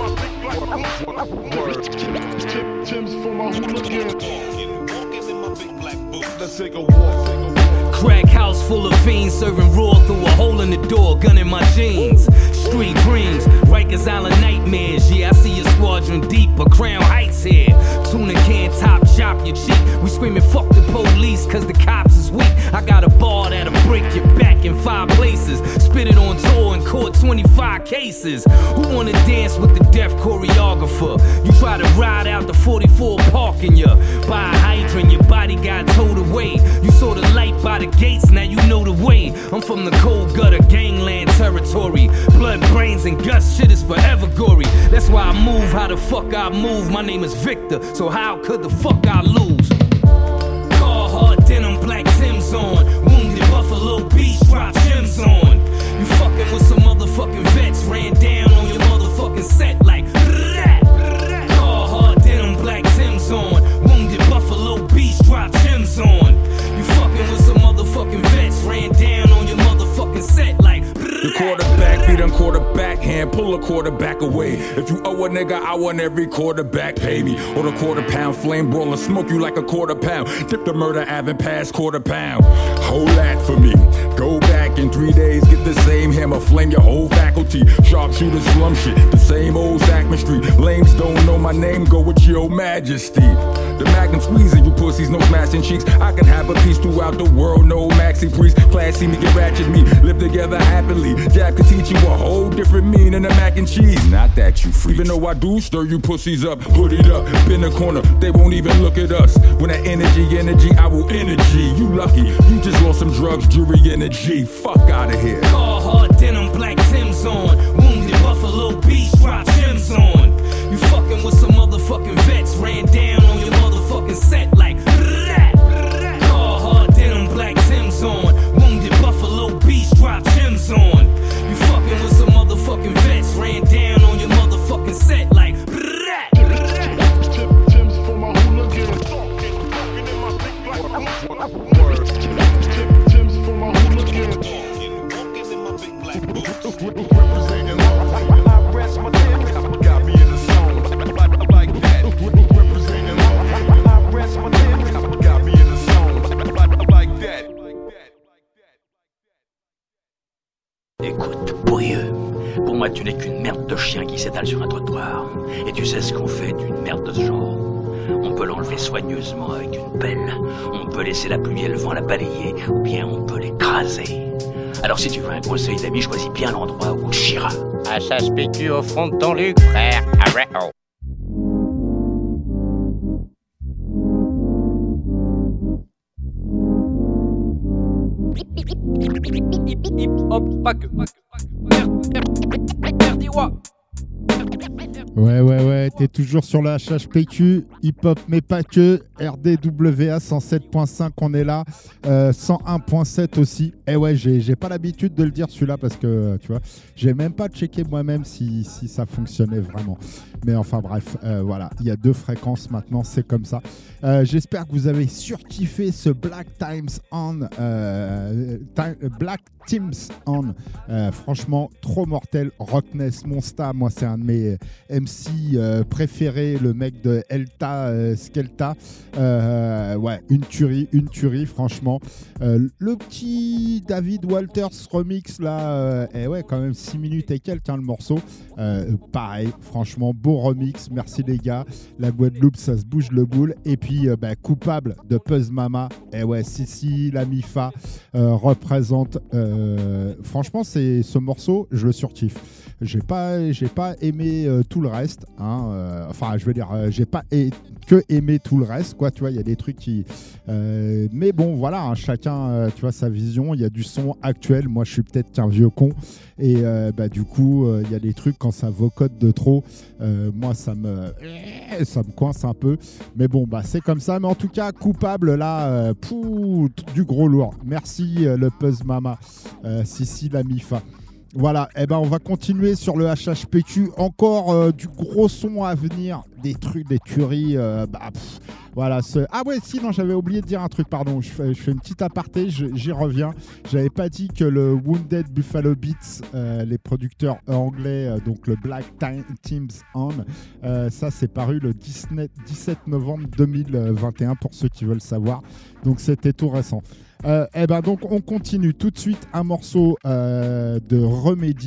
Crack house full of fiends serving raw through a hole in the door, gun in my jeans. Street dreams, Rikers Island nightmares. Yeah, I see a squadron deep, a Crown Heights here. Tuna can top chop your cheek. We screaming fuck the police cause the cops is weak. I got a bar that'll break your back in five places. Spit it on tour and caught twenty-five cases. Who wanna dance with the deaf choreographer? You try to ride out the forty-four parking ya. By a hydrant, your body got towed away. You saw the light by the gates, now you know the way. I'm from the cold gutter, gangland territory. Blood, brains, and guts, shit is forever gory. That's why I move how the fuck I move. My name is Victor, so how could the fuck I lose? Carhartt denim, black Timbs on. Wounded Buffalo Beast, drop gems on. You fucking with some motherfucking vets. Ran down on your motherfucking set like Carhartt denim, black Timbs on. Wounded Buffalo Beast, drop gems on. You fucking with some motherfucking vets. Ran down on your motherfucking set like the quarterback, beat him quarterback hand, pull a quarterback away. If you owe a nigga, I want every quarterback pay me. Or the quarter pound flame brawler, smoke you like a quarter pound. Dip the murder avenue past quarter pound. Hold that for me. Go back in three days, get the same hammer, flame your whole faculty. Sharpshooter slum shit, the same old Sackman Street. Lames don't know my name, go with your majesty. The magnum squeezing you pussies, no smashing cheeks. I can have a peace throughout the world, no maxi priest. Class see me get ratchet me, live together happily. Jab could teach you a whole different meaning than mac and cheese. Not that you free. Even though I do stir you pussies up, put it up, in the corner, they won't even look at us. When that energy, energy, I will energy. You lucky, you just lost some drugs, jury energy. Fuck out of here. Carhartt denim, black Timbs on. Wounded Buffalo Beast, drop gems on. You fucking with some motherfucking vets. Ran down on your motherfucking set like Carhartt denim, black Timbs on. Wounded Buffalo Beast, drop gems on. You fucking with some motherfucking vets. Ran down on your motherfucking set like Timbs for my hooligans. Timbs for my hooligans. Representing I rest my Timbs. Got me in the zone like that. Representing I rest my Timbs. Got me in the zone like that. Écoute, pourrieux, pour moi tu n'es qu'une merde de chien qui s'étale sur un trottoir. Et tu sais ce qu'on fait d'une merde de ce genre. On peut l'enlever soigneusement avec une pelle, on peut laisser la pluie et le vent la balayer, ou bien on peut l'écraser. Alors si tu veux un conseil d'amis, choisis bien l'endroit où on chira. H H P Q au fond de ton Luc, frère. Arrête. Oh. Hop, pas que. Merdiwa. Ouais, ouais, ouais, t'es toujours sur le H H P Q, hip-hop, mais pas que, R D W A cent sept point cinq, on est là, euh, cent un point sept aussi. Et ouais, j'ai, j'ai pas l'habitude de le dire celui-là parce que, tu vois, j'ai même pas checké moi-même si, si ça fonctionnait vraiment. Mais enfin bref, euh, voilà, il y a deux fréquences maintenant, c'est comme ça. Euh, j'espère que vous avez surkiffé ce Black Times On, euh, time, Black Teams On. Euh, franchement, trop mortel. Rockness, Monsta, moi c'est un de mes M C euh, préférés, le mec de Elta, euh, Skelta. Euh, ouais, une tuerie, une tuerie, franchement. Euh, le petit David Walters remix là, euh, et ouais, quand même six minutes et quelques hein, le morceau. Euh, pareil, franchement, beau remix, merci les gars. La Guadeloupe, ça se bouge le boule. Et puis, euh, bah, coupable de Puzz Mama. Et ouais, Sissi, la Mifa euh, représente. Euh, franchement, c'est ce morceau, je le surkiffe. J'ai pas, j'ai pas aimé euh, tout le reste. Hein, euh, enfin, je veux dire, euh, j'ai pas a- que aimé tout le reste, quoi. Tu vois, il y a des trucs qui. Euh, mais bon, voilà, hein, chacun, euh, tu vois, sa vision. Il y a du son actuel. Moi, je suis peut-être qu'un vieux con. Et euh, bah, du coup, il euh, y a des trucs quand ça vocote de trop. Euh, moi, ça me, ça me coince un peu. Mais bon, bah, c'est comme ça. Mais en tout cas, coupable là, euh, pou, du gros lourd. Merci euh, le Puzz Mama, euh, Sissi la Mifa. Voilà, eh ben on va continuer sur le H H P Q. Encore euh, du gros son à venir, des trucs, des tueries. Euh, bah, pff, voilà. Ce... Ah ouais, si, non, j'avais oublié de dire un truc, pardon. Je fais, je fais une petite aparté, je, j'y reviens. J'avais pas dit que le Wounded Buffalo Beats, euh, les producteurs anglais, euh, donc le Black Teams On, euh, ça c'est paru le dix-sept novembre deux mille vingt et un pour ceux qui veulent savoir. Donc c'était tout récent. Euh, eh ben donc on continue tout de suite un morceau euh, de Remedy.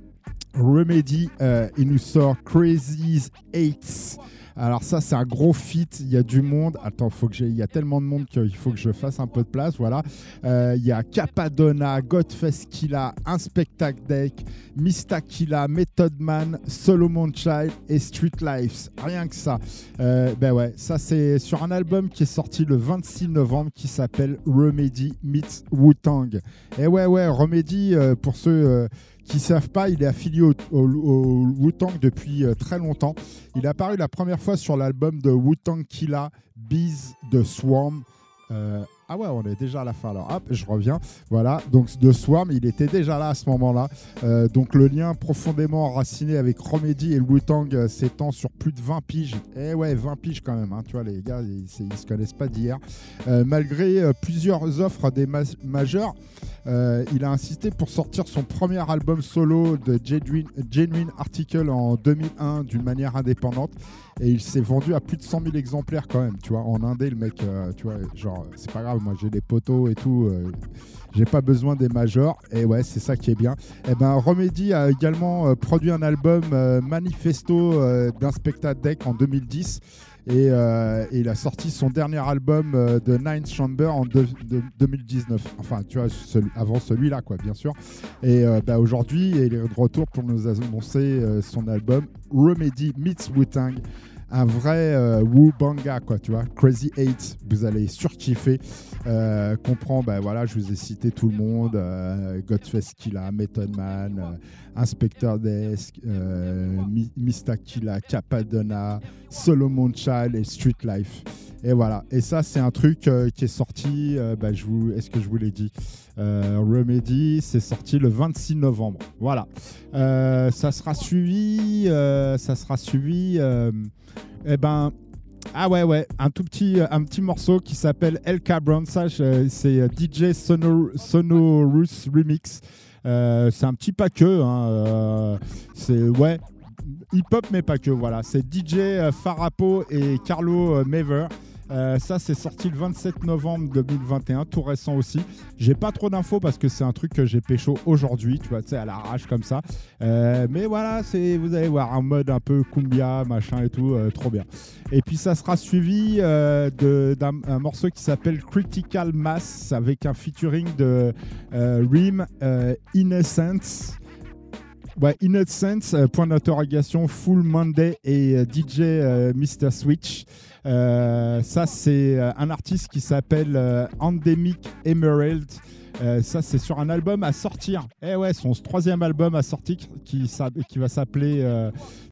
Remedy, euh, il nous sort Crazy Eights. Alors ça c'est un gros feat, il y a du monde. Attends, faut que j'ai... il y a tellement de monde qu'il faut que je fasse un peu de place. Voilà, euh, il y a Capadonna, Godface Killah, Inspector Deck, Mystakilla, Method Man, Solomon Child et Street Lives. Rien que ça. Euh, ben ouais, ça c'est sur un album qui est sorti le vingt-six novembre qui s'appelle Remedy meets Wu-Tang. Et ouais ouais, Remedy euh, pour ceux euh, qui ne savent pas, il est affilié au, au, au Wu-Tang depuis euh, très longtemps. Il est apparu la première fois sur l'album de Wu-Tang Killa, Bees de Swarm. Euh, ah ouais, on est déjà à la fin alors. Hop, je reviens. Voilà, donc de Swarm, il était déjà là à ce moment-là. Euh, donc le lien profondément enraciné avec Remedy et le Wu-Tang euh, s'étend sur plus de vingt piges. Eh ouais, vingt piges quand même. Hein. Tu vois, les gars, ils ne se connaissent pas d'hier. Euh, malgré euh, plusieurs offres des ma- majeurs, Euh, il a insisté pour sortir son premier album solo de Genuine, Genuine Article en deux mille un d'une manière indépendante et il s'est vendu à plus de cent mille exemplaires quand même, tu vois, en indé le mec, euh, tu vois, genre c'est pas grave, moi j'ai des potos et tout, euh, j'ai pas besoin des majors et ouais c'est ça qui est bien. Et ben Remedy a également euh, produit un album euh, Manifesto euh, d'Inspector Deck en deux mille dix. Et, euh, et il a sorti son dernier album euh, de Ninth Chamber en de, de, deux mille dix-neuf. Enfin, tu vois, celui, avant celui-là, quoi, bien sûr. Et euh, bah, aujourd'hui, il est de retour pour nous annoncer euh, son album Remedy meets Wu-Tang. Un vrai euh, Wu-Banga, quoi, tu vois. Crazy Eight, vous allez surkiffer. Euh, comprend, ben voilà, je vous ai cité tout le monde. Euh, Godface Killah, Method Man, euh, Inspector Deck, euh, Mystakilla, Capadonna, Solomon Child et Street Life. Et voilà. Et ça, c'est un truc euh, qui est sorti, euh, bah, je vous, est-ce que je vous l'ai dit euh, Remedy, c'est sorti le vingt-six novembre. Voilà. Euh, ça sera suivi, euh, ça sera suivi, euh, eh ben, ah ouais, ouais, un tout petit, un petit morceau qui s'appelle El Cabron. Ça, c'est D J Sonor, Sonorous Remix. Euh, c'est un petit pas que, hein, euh, c'est, ouais, hip-hop, mais pas que, voilà. C'est D J Farapo et Carlo Maver. Euh, ça, c'est sorti le vingt-sept novembre deux mille vingt et un, tout récent aussi. J'ai pas trop d'infos parce que c'est un truc que j'ai pécho aujourd'hui, tu vois, tu sais, à l'arrache comme ça. Euh, mais voilà, c'est, vous allez voir, un mode un peu cumbia, machin et tout, euh, trop bien. Et puis ça sera suivi euh, de, d'un un morceau qui s'appelle Critical Mass avec un featuring de euh, Rim euh, Innocence. Ouais, Innocence, euh, point d'interrogation, Full Monday et euh, D J euh, mister Switch. Euh, ça, c'est euh, un artiste qui s'appelle euh, Endemic Emerald. Euh, ça, c'est sur un album à sortir. Eh ouais, son troisième album à sortir qui, qui va s'appeler euh,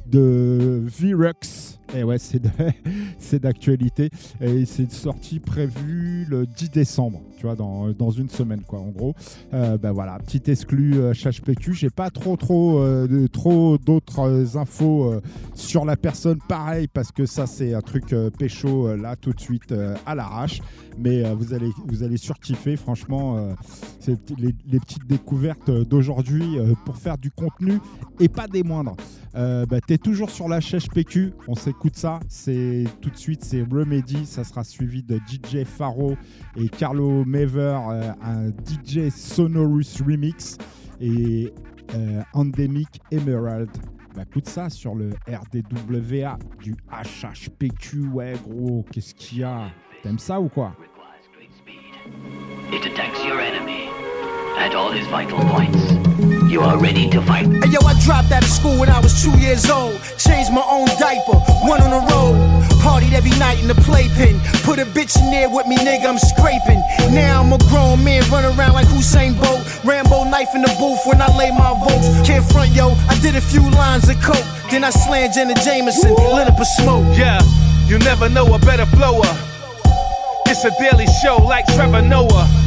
The V-Rux. Et ouais, c'est, de, c'est d'actualité. Et c'est sorti prévu le dix décembre, tu vois, dans, dans une semaine, quoi, en gros. Euh, ben voilà, petit exclu euh, H H P Q. J'ai pas trop, trop, euh, de, trop d'autres euh, infos euh, sur la personne. Pareil, parce que ça, c'est un truc euh, pécho, euh, là, tout de suite, euh, à l'arrache. Mais euh, vous allez, vous allez surkiffer, franchement. Euh, c'est les, les petites découvertes d'aujourd'hui euh, pour faire du contenu et pas des moindres. Euh, bah, t'es toujours sur la H H P Q, on s'écoute ça, c'est tout de suite, c'est Remedy, ça sera suivi de D J Faro et Carlo Maver, euh, un D J Sonorous Remix et euh, Endemic Emerald. Bah écoute ça sur le R D W A du H H P Q, ouais gros, qu'est-ce qu'il y a? T'aimes ça ou quoi? It attacks your enemy at all his vital points. You are ready to fight. Hey, yo, I dropped out of school when I was two years old. Changed my own diaper, went on the road. Partied every night in the playpen. Put a bitch in there with me, nigga, I'm scraping. Now I'm a grown man, run around like Usain Bolt. Rambo knife in the booth when I lay my votes. Can't front, yo, I did a few lines of coke. Then I slammed Jenna Jameson, lit up a smoke. Yeah, you never know a better flower. It's a daily show like Trevor Noah.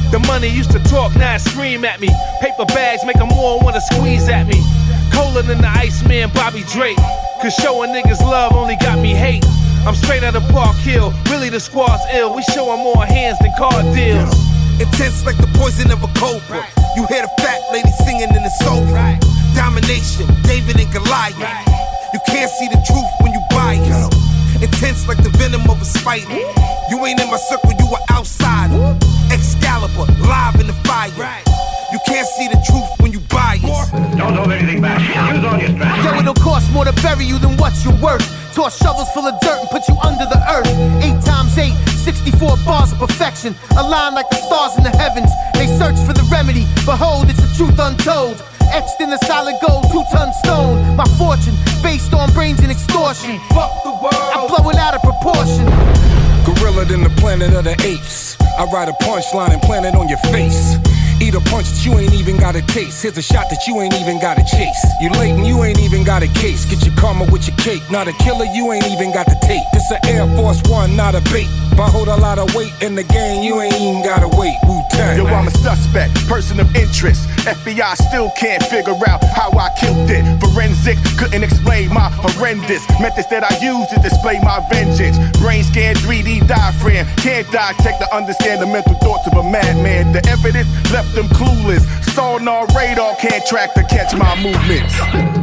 The money used to talk, now it scream at me. Paper bags make them all wanna squeeze at me. Colder than the Iceman Bobby Drake. Cause showing niggas love only got me hate. I'm straight out of Park Hill, really the squad's ill. We show 'em more hands than car deals. Intense like the poison of a cobra. You hear the fat lady singing in the sofa. Domination, David and Goliath. You can't see the truth when you bias. Intense like the venom of a spider. You ain't in my circle, you an outsider. Excalibur, live in the fire. You can't see the truth when you bias. Don't hold anything back. Use all your strength. Yo, it'll cost more to bury you than what you're worth. Toss shovels full of dirt and put you under the earth. Eight times eight, sixty-four bars of perfection. Align like the stars in the heavens. They search for the remedy. Behold, it's the truth untold. Etched in the solid gold, two-ton stone. My fortune, based on brains and extortion. Fuck the world, I blow it out of proportion. Gorilla than the planet of the apes. I write a punchline and plant it on your face. Eat a punch that you ain't even got a taste. Here's a shot that you ain't even got to chase. You late and you ain't even got a case. Get your karma with your cake. Not a killer, you ain't even got the tape. This a Air Force One, not a bait. But hold a lot of weight in the game, you ain't even gotta wait. Wu-Tang. Yo, I'm a suspect, person of interest. F B I still can't figure out how I killed it. Forensic couldn't explain my horrendous methods that I use to display my vengeance. Brain scan, three D diaphragm. Can't dissect to understand the mental thoughts of a madman. The evidence left them clueless. Sonar radar can't track to catch my movements.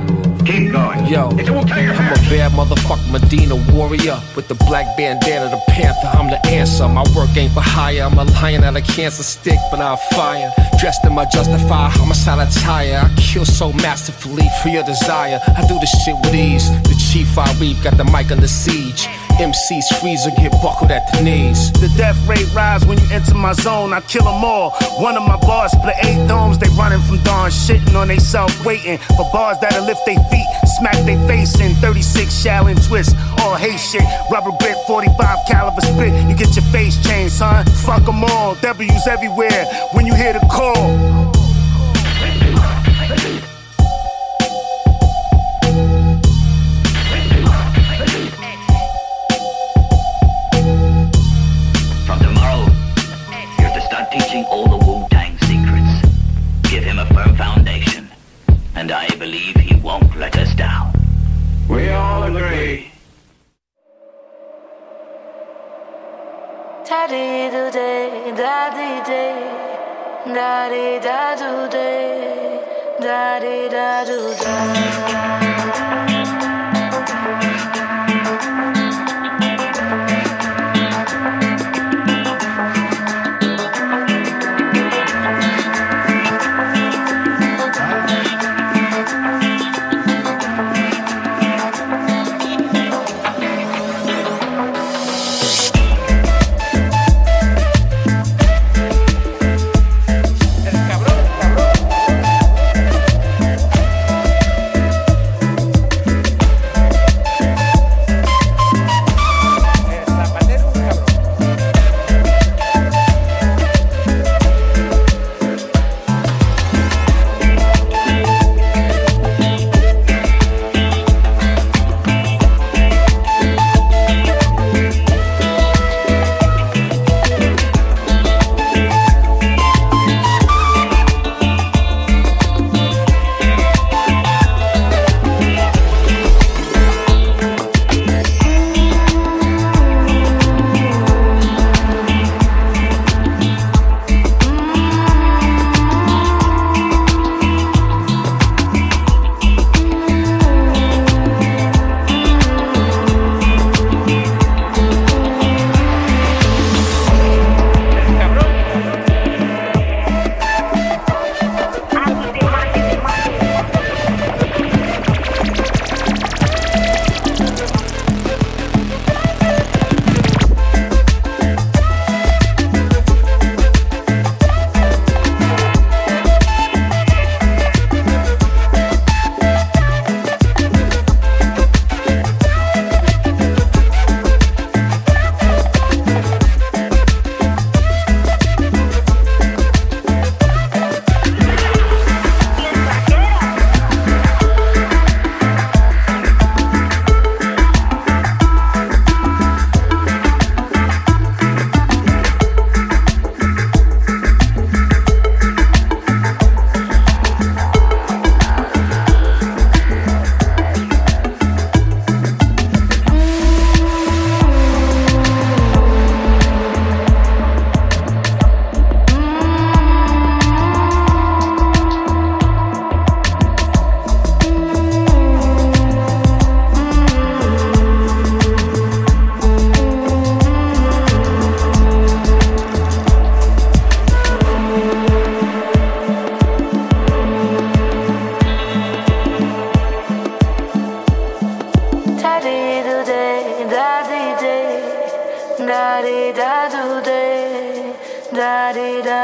Keep going. Yo, I'm a bad motherfucker, Medina warrior. With the black bandana, the panther, I'm the answer. My work ain't for hire, I'm a lion at a cancer stick, but I'll fire. Dressed in my justified homicide attire, I kill so masterfully for your desire. I do this shit with ease. The chief I reap got the mic under siege. M Cs freeze or get buckled at the knees. The death rate rise when you enter my zone, I kill them all. One of my bars split eight domes, they running from dawn, shitting on they self, waiting for bars that'll lift they feet, smack they face in. Thirty-six Shaolin twist, all hate shit. Rubber grip, forty-five caliber spit. You get your face changed, son. Fuck them all, W's everywhere when you hear the call. Teaching all the Wu-Tang secrets. Give him a firm foundation, and I believe he won't let us down. We all agree. Daddy do day, daddy day, daddy da do day, daddy da do day.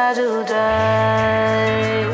I do die.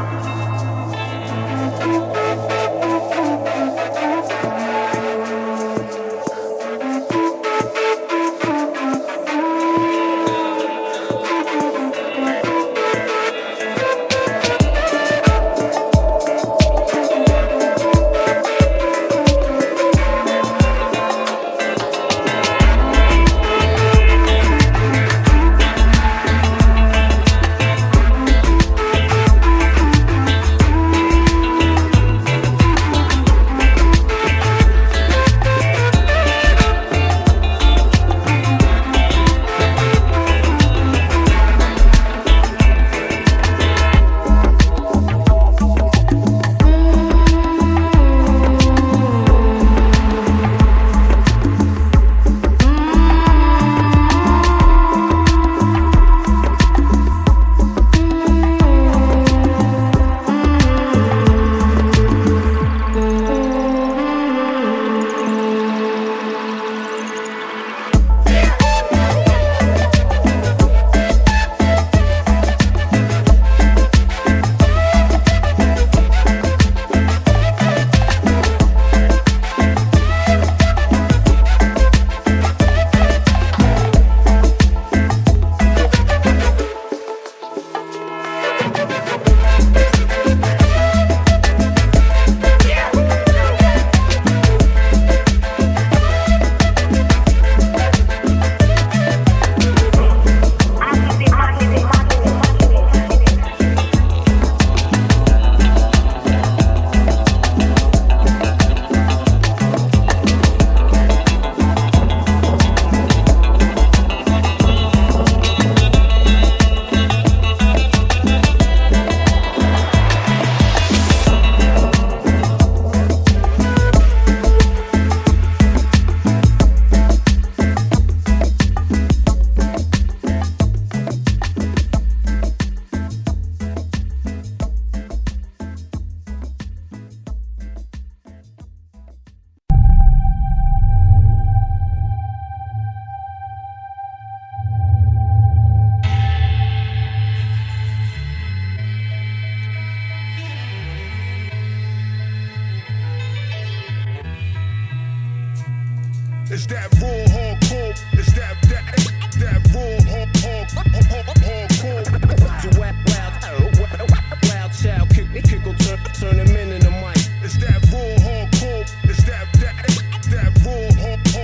It's that raw hardcore. It's that that that raw hard hardcore. So wild, wild, wild child, kick, kick, go turn, turn him in in the mic. It's that raw hardcore. It's that that that raw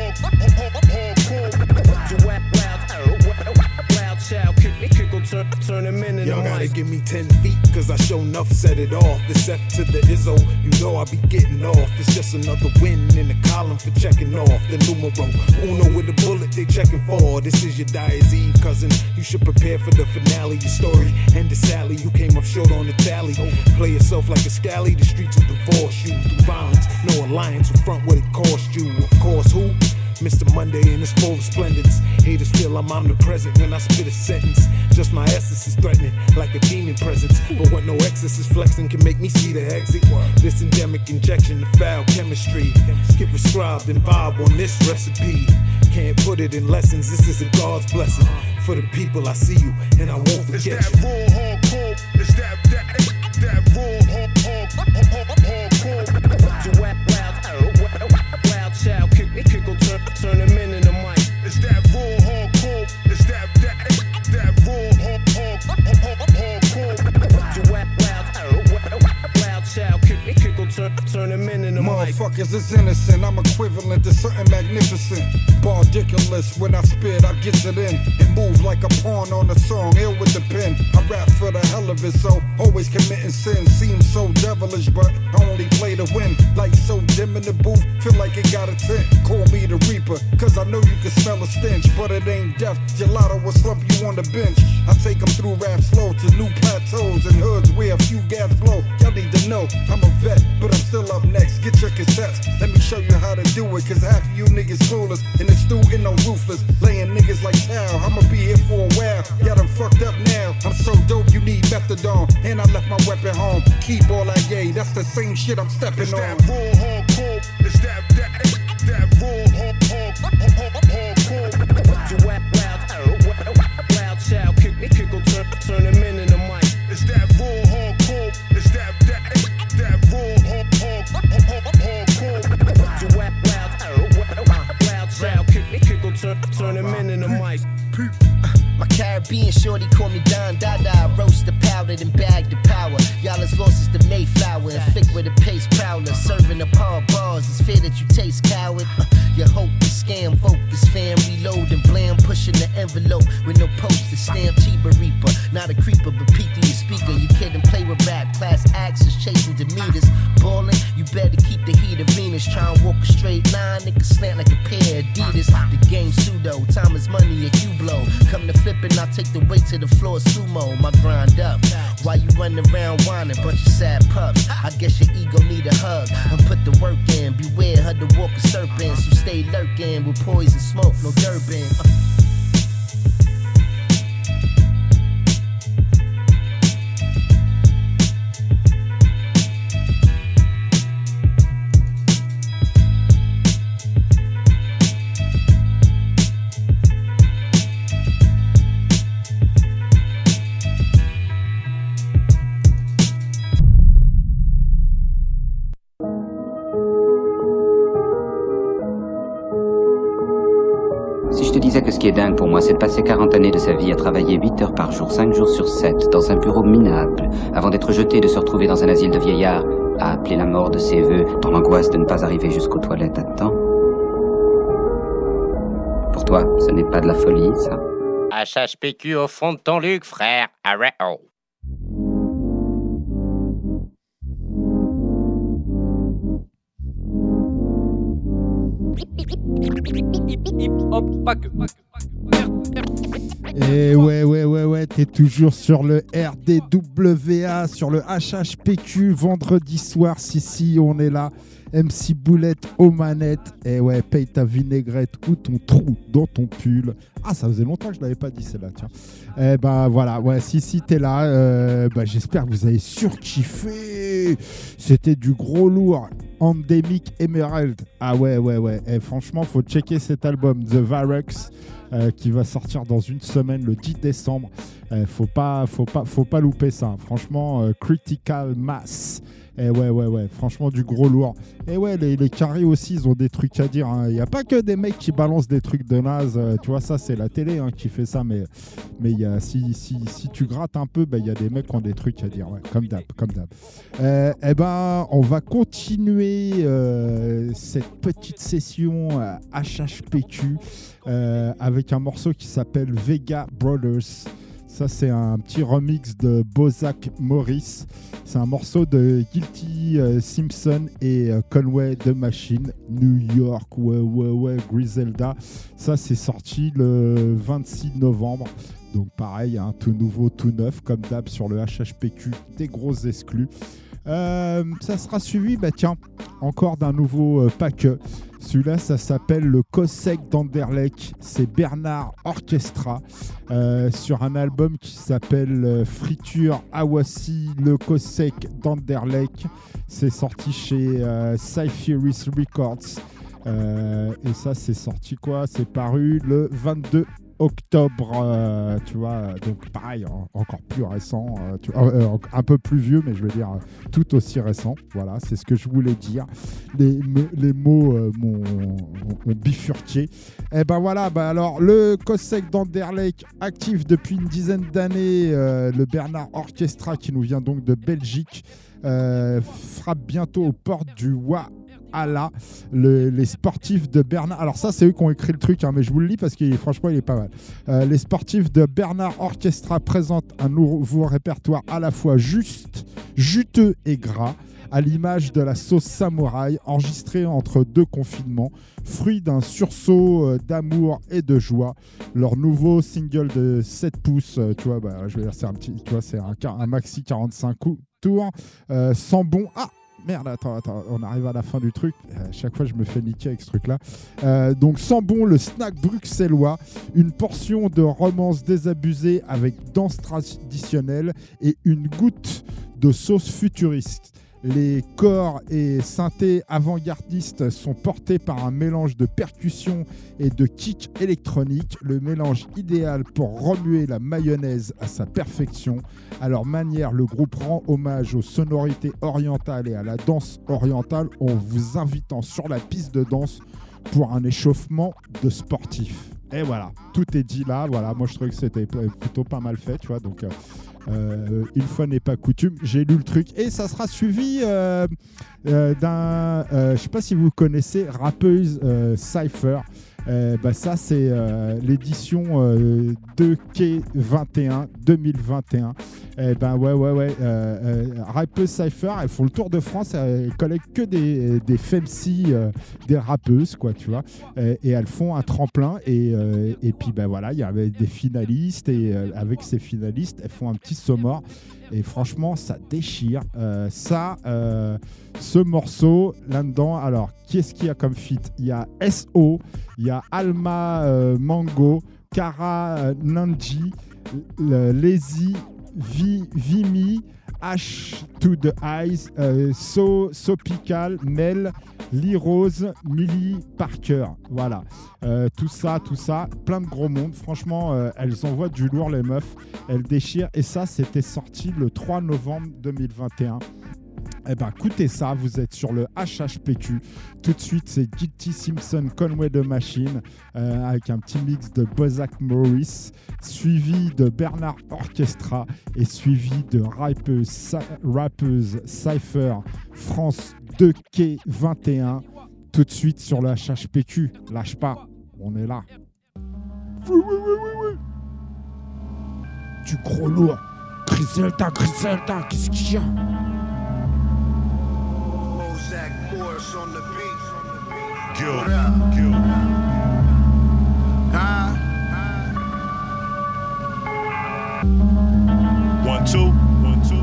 hard hardcore. So wild, wild, wild child, kick, kick, go turn, turn him in in the mic. Y'all gotta give me ten feet, cause I show enough set it off. It's F to the Izzo, you know I be getting off. It's just another win in the column for checking off the numero uno with a bullet they checking for. This is your Dyer's Eve, cousin. You should prepare for the finale. Your story and the Sally, you came up short on the tally. Play yourself like a scally, the streets will divorce you through violence. No alliance will front what it cost you. Of course, who? Mister Monday in his full resplendence. Haters feel I'm omnipresent when I spit a sentence. Just my essence is threatening, like a demon presence. But what no excess is flexing can make me see the exit. This endemic injection of foul chemistry. Get prescribed and vibe on this recipe. Can't put it in lessons, this is a God's blessing. For the people I see you, and I won't forget you. It's that raw hardcore. It's that that that raw hardcore. So wild, wild, wild child, kick, kick, go turn, turn him in in the mic. It's that raw hardcore. It's that that that raw hardcore. So wild, wild, wild child, kick, kick, go turn, turn him in in the mic. Motherfuckers is innocent, I'm equivalent to something magnificent. Bardiculous, when I spit, I get it in. And move like a pawn on a song, ill with the pen. I rap for the hell of it, so always committing sin. Seems so devilish, but I only play to win. Like so dim in the booth, feel like it got a tint. Call me the Reaper, cause I know you can smell a stench. But it ain't death, gelato will slump you on the bench. I take them through rap slow to new plateaus and hoods where a few gas blow. Y'all need to know, I'm a vet, but I'm still up next. Get your cassettes, let me show you how to do it. Cause half of you niggas clueless, and it's still in no ruthless. Laying niggas like cow, I'ma be here for a while. Y'all done fucked up now, I'm so dope you need methadone. And I left my weapon home, keep all that yay, that's the same shit I'm stepping it's on. It's that raw hardcore. It's that that that raw hardcore. So wild, wild, wild child, kick, kick, go turn, turn him in. repeat to your speaker. You kidding, play with rap, class acts is chasing Demeters. Ballin', you better keep the heat of Venus. Try and walk a straight line, nigga slant like a pair of Adidas. The game pseudo, time is money if you blow. Come to flippin', I'll take the weight to the floor, sumo, my grind up. While you running around whining, bunch of sad pups. I guess your ego need a hug. And put the work in, beware of the walking serpents who stay lurking with poison smoke, no Durban. Je te disais que ce qui est dingue pour moi, c'est de passer quarante années de sa vie à travailler huit heures par jour, cinq jours sur sept, dans un bureau minable, avant d'être jeté, de se retrouver dans un asile de vieillards, à appeler la mort de ses voeux, dans l'angoisse de ne pas arriver jusqu'aux toilettes à temps. Pour toi, ce n'est pas de la folie, ça? H H P Q au fond de ton Luc, frère. Arrête. Oh. Et ouais, ouais, ouais, ouais, t'es toujours sur le R D W A, sur le H H P Q, vendredi soir, si, si, on est là. M C Boulette aux manettes. Et ouais, paye ta vinaigrette ou ton trou dans ton pull. Ah, ça faisait longtemps que je l'avais pas dit, celle-là, tiens. Eh ben voilà, ouais, si, si, t'es là. Euh, bah, j'espère que vous avez surkiffé. C'était du gros lourd. Endemic Emerald. Ah ouais, ouais, ouais. Et franchement, faut checker cet album, The Varex, euh, qui va sortir dans une semaine, le dix décembre. Euh, faut pas, faut pas, faut pas louper ça. Franchement, euh, Critical Mass. Et ouais, ouais, ouais, franchement, du gros lourd. Et ouais, les, les carrés aussi, ils ont des trucs à dire. Il hein. n'y a pas que des mecs qui balancent des trucs de naze. Euh, tu vois, ça, c'est la télé hein, qui fait ça. Mais, mais y a, si, si, si tu grattes un peu, il bah, y a des mecs qui ont des trucs à dire. Ouais, comme d'hab, comme d'hab. Euh, eh ben, on va continuer euh, cette petite session euh, H H P Q euh, avec un morceau qui s'appelle Vega Brothers. Ça, c'est un petit remix de Bozak Morris. C'est un morceau de Guilty euh, Simpson et euh, Conway The Machine. New York, ouais, ouais, ouais, Griselda. Ça, c'est sorti le vingt-six novembre. Donc, pareil, hein, tout nouveau, tout neuf, comme d'hab sur le H H P Q. Des grosses exclus. Euh, ça sera suivi, bah tiens, encore d'un nouveau euh, pack. Celui-là, ça s'appelle le Cossack d'Anderlecht. C'est Bernard Orchestra euh, sur un album qui s'appelle euh, Friture Awassi, le Cossack d'Anderlecht. C'est sorti chez euh, Cypheris Records. Euh, et ça, c'est sorti quoi? C'est paru le vingt-deux octobre, euh, tu vois, donc pareil, en, encore plus récent, euh, tu vois, euh, un peu plus vieux, mais je veux dire euh, tout aussi récent. Voilà, c'est ce que je voulais dire. Les, les mots euh, m'ont, m'ont bifurqué. Et ben voilà, bah alors le Cossack d'Anderlecht, actif depuis une dizaine d'années, euh, le Bernard Orchestra qui nous vient donc de Belgique, euh, frappe bientôt aux portes du Wa. Ah là, le, les sportifs de Bernard... Alors ça, c'est eux qui ont écrit le truc, hein, mais je vous le lis parce que franchement, il est pas mal. Euh, les sportifs de Bernard Orchestra présentent un nouveau répertoire à la fois juste, juteux et gras, à l'image de la sauce samouraï, enregistrée entre deux confinements, fruit d'un sursaut d'amour et de joie. Leur nouveau single de sept pouces, euh, tu vois, bah, je vais dire, c'est un petit, tu vois, c'est un, un maxi quarante-cinq tours, euh, sans bon... Ah Merde, attends, attends, on arrive à la fin du truc. À chaque fois, je me fais niquer avec ce truc-là. Euh, donc, sans bon, le snack bruxellois, une portion de romance désabusée avec danse traditionnelle et une goutte de sauce futuriste. Les corps et synthés avant-gardistes sont portés par un mélange de percussions et de kicks électroniques, le mélange idéal pour remuer la mayonnaise à sa perfection. À leur manière, le groupe rend hommage aux sonorités orientales et à la danse orientale en vous invitant sur la piste de danse pour un échauffement de sportifs. Et voilà, tout est dit là. Voilà, moi je trouvais que c'était plutôt pas mal fait, tu vois, donc... Euh, Euh, une fois n'est pas coutume, j'ai lu le truc et ça sera suivi euh, euh, d'un, euh, je sais pas si vous connaissez, rappeuse euh, Cypher. Euh, bah ça, c'est euh, l'édition euh, deux K vingt et un, deux mille vingt et un. Eh ben ouais, ouais, ouais. Euh, euh, Rappeuse Cypher, elles font le tour de France, elles collectent que des, des femmes-ci, euh, des rappeuses, quoi, tu vois. Euh, et elles font un tremplin. Et, euh, et puis, ben voilà, il y avait des finalistes. Et euh, avec ces finalistes, elles font un petit saumon. Et franchement, ça déchire. Euh, ça, euh, ce morceau, là-dedans, alors, qui est-ce qu'il y a comme feat? Il y a S O, il y a Alma euh, Mango, Kara euh, Nanji, Lazy, Vi, Vimy, H to the Eyes, euh, So, Sopical, Mel, Lee Rose, Millie Parker. Voilà. Euh, tout ça, tout ça, plein de gros monde. Franchement, euh, elles envoient du lourd, les meufs. Elles déchirent. Et ça, c'était sorti le trois novembre deux mille vingt et un. Eh ben, écoutez ça, vous êtes sur le H H P Q. Tout de suite, c'est Guilty Simpson, Conway the Machine, euh, avec un petit mix de Bozak Morris, suivi de Bernard Orchestra et suivi de Rappeuse, Rappeuse Cypher France deux K vingt et un. Tout de suite sur le H H P Q. Lâche pas, on est là. Oui, oui, oui, oui, oui. Du gros lourd. Griselda, Griselda, qu'est-ce qu'il y a? On the beat. Gil, Gil. Huh? One, two. One, two.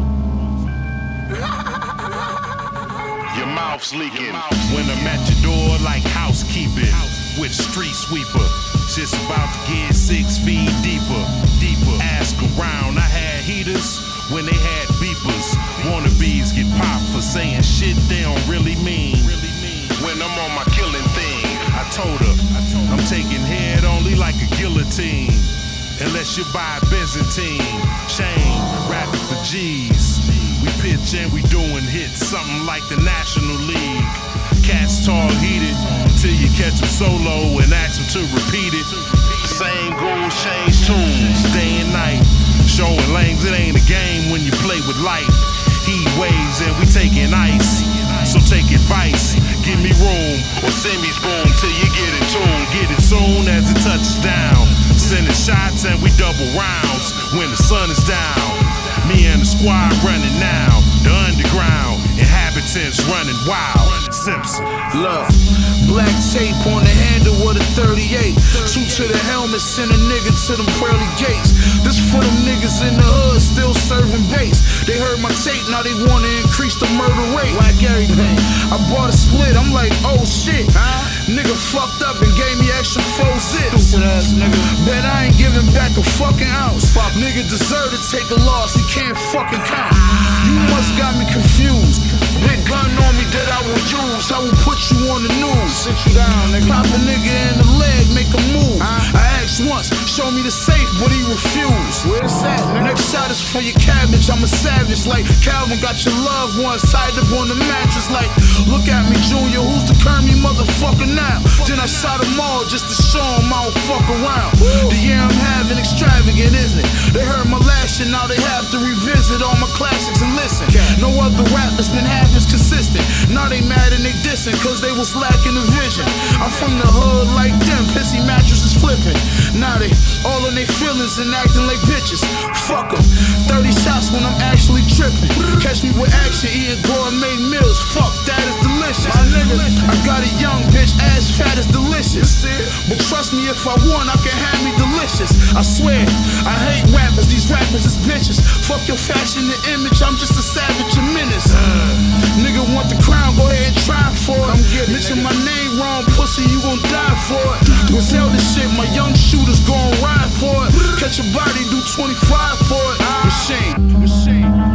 Your mouth's leaking. When I'm at your door like housekeeping with street sweeper. Just about to get six feet deeper, deeper. Ask around, I had heaters when they had beepers. Wannabes get popped for saying shit they don't really mean. When I'm on my killing thing, I told her I'm taking head only like a guillotine. Unless you buy Byzantine, Shane, rapping for G's. We pitch and we doing hits, something like the National League. Cats tall heated till you catch them solo and ask them to repeat it. Same goals, change tunes, day and night. Showing lanes, it ain't a game when you play with life. Heat waves and we taking ice. So take advice, give me room, or send me spoon till you get in tune. Get it soon as it touches down. Sending shots and we double rounds when the sun is down. Me and the squad running now, the underground, inhabitants running wild. Simpson. Look, black tape on the handle of the thirty-eight. Shoot to the helmet, send a nigga to them pearly gates. This for them niggas in the hood, still serving base. They heard my tape, now they wanna increase the murder rate. Like everything, I bought a split, I'm like, oh shit. Nigga fucked up and gave me extra four zips. Stupid ass nigga. Bet I ain't giving back a fucking ounce. Fuck. Nigga deserve to take a loss, he can't fucking count. You must got me confused. Big gun on me that I will use, I will put you on the news. Sit you down, nigga. Pop a nigga in the leg, make a move. Huh? I asked once, show me the safe, but he refused. Where's that? Nigga? Next shot is for your cabbage, I'm a savage. Like Calvin got your loved ones tied up on the mattress. Like, look at me, Junior, who's the Kermie motherfucker now? Then I shot them all just to show them I don't fuck around. Woo. The year I'm having extravagant, isn't it? They heard my last shit, now they have to revisit all my classics and listen. No other rapper's been half as consistent. Now they mad and they dissing cause they was lacking the vision. I'm from the hood like them, pissy mattresses flipping. Now they all in their feelings and acting like bitches. Fuck them, thirty shots when I'm actually tripping. Catch me with action, eating gourmet meals. Fuck, that is delicious. My nigga, I got a young bitch, ass fat is delicious. But trust me, if I want, I can have me delicious. I swear, I hate rappers, these rappers is bitches. Fuck your fashion and image, I'm just a savage and menace. Nigga want the crown, go ahead and try for it. Mention my name wrong, pussy, you gon' die for it. Griselda this shit, my young shooters gon' ride for it. Catch a body, do twenty-five for it. Machine, machine.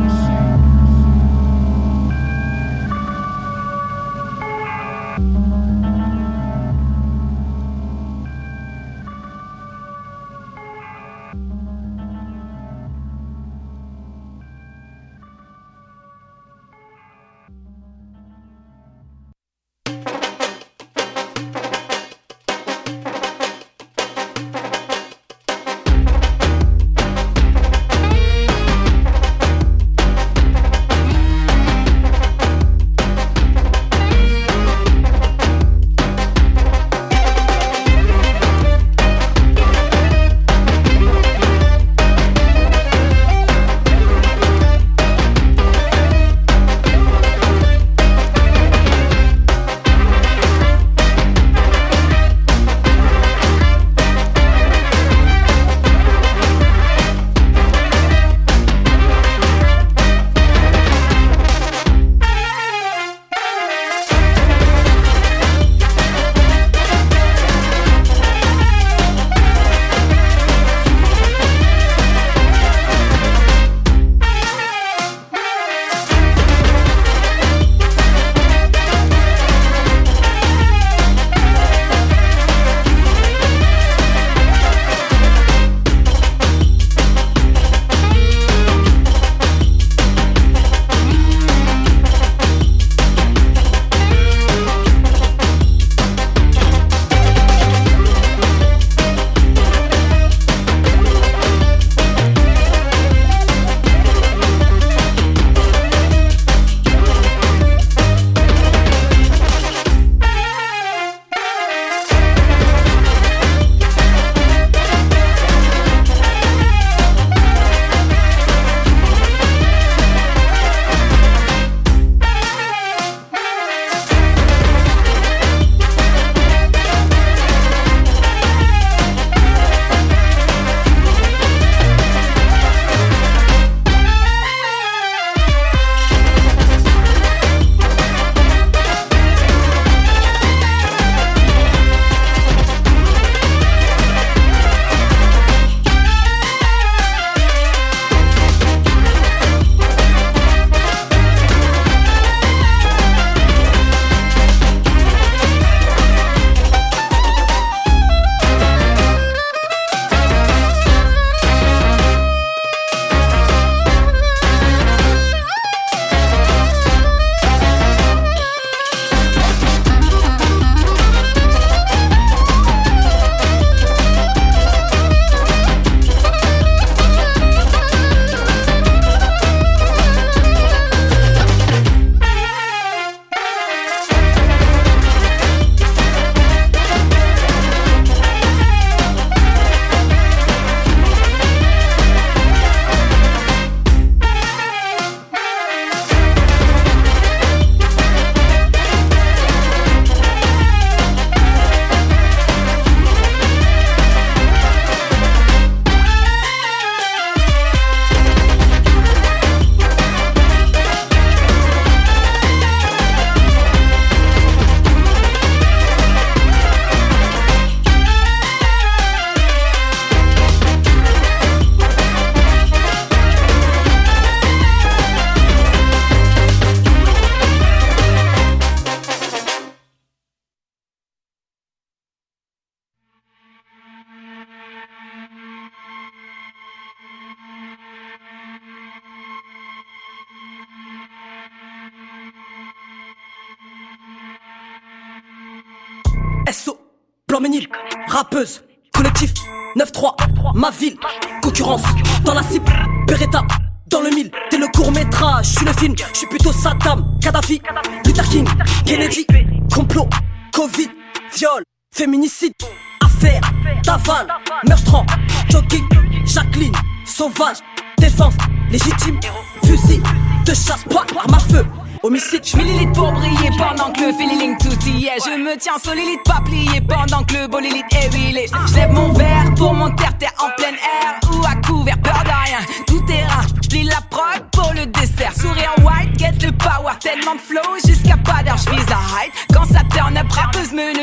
S O, plan Ménil, rappeuse, collectif, neuf trois, ma ville, concurrence, dans la cible, Beretta, dans le mille, t'es le court-métrage, je suis le film, je suis plutôt Saddam, Kadhafi, Luther King, Kennedy, complot, Covid, viol, féminicide, affaire, d'aval, meurtrant, jogging, Jacqueline, sauvage, défense, légitime, fusil, de chasse, pas, arme à feu. Homicide, je millilitre pour briller pendant que le feeling tout y est. Je me tiens solide, pas plié pendant que le bolilite est huilé. Je lève mon verre pour mon terre-terre en plein air ou à couvert, peur de rien. Tout terrain, je plie la prod pour le dessert. Sourire white, get le power, tellement de flow jusqu'à pas d'heure. Je vise la height, quand ça turn up, rappeuse menu.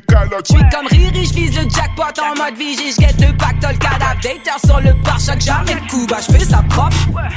Je suis comme Riri, je vise le jackpot en mode vigie. Je get le pactole, cadavre, dater sur le pare-choc. Jamais de coup, bah je fais ça propre.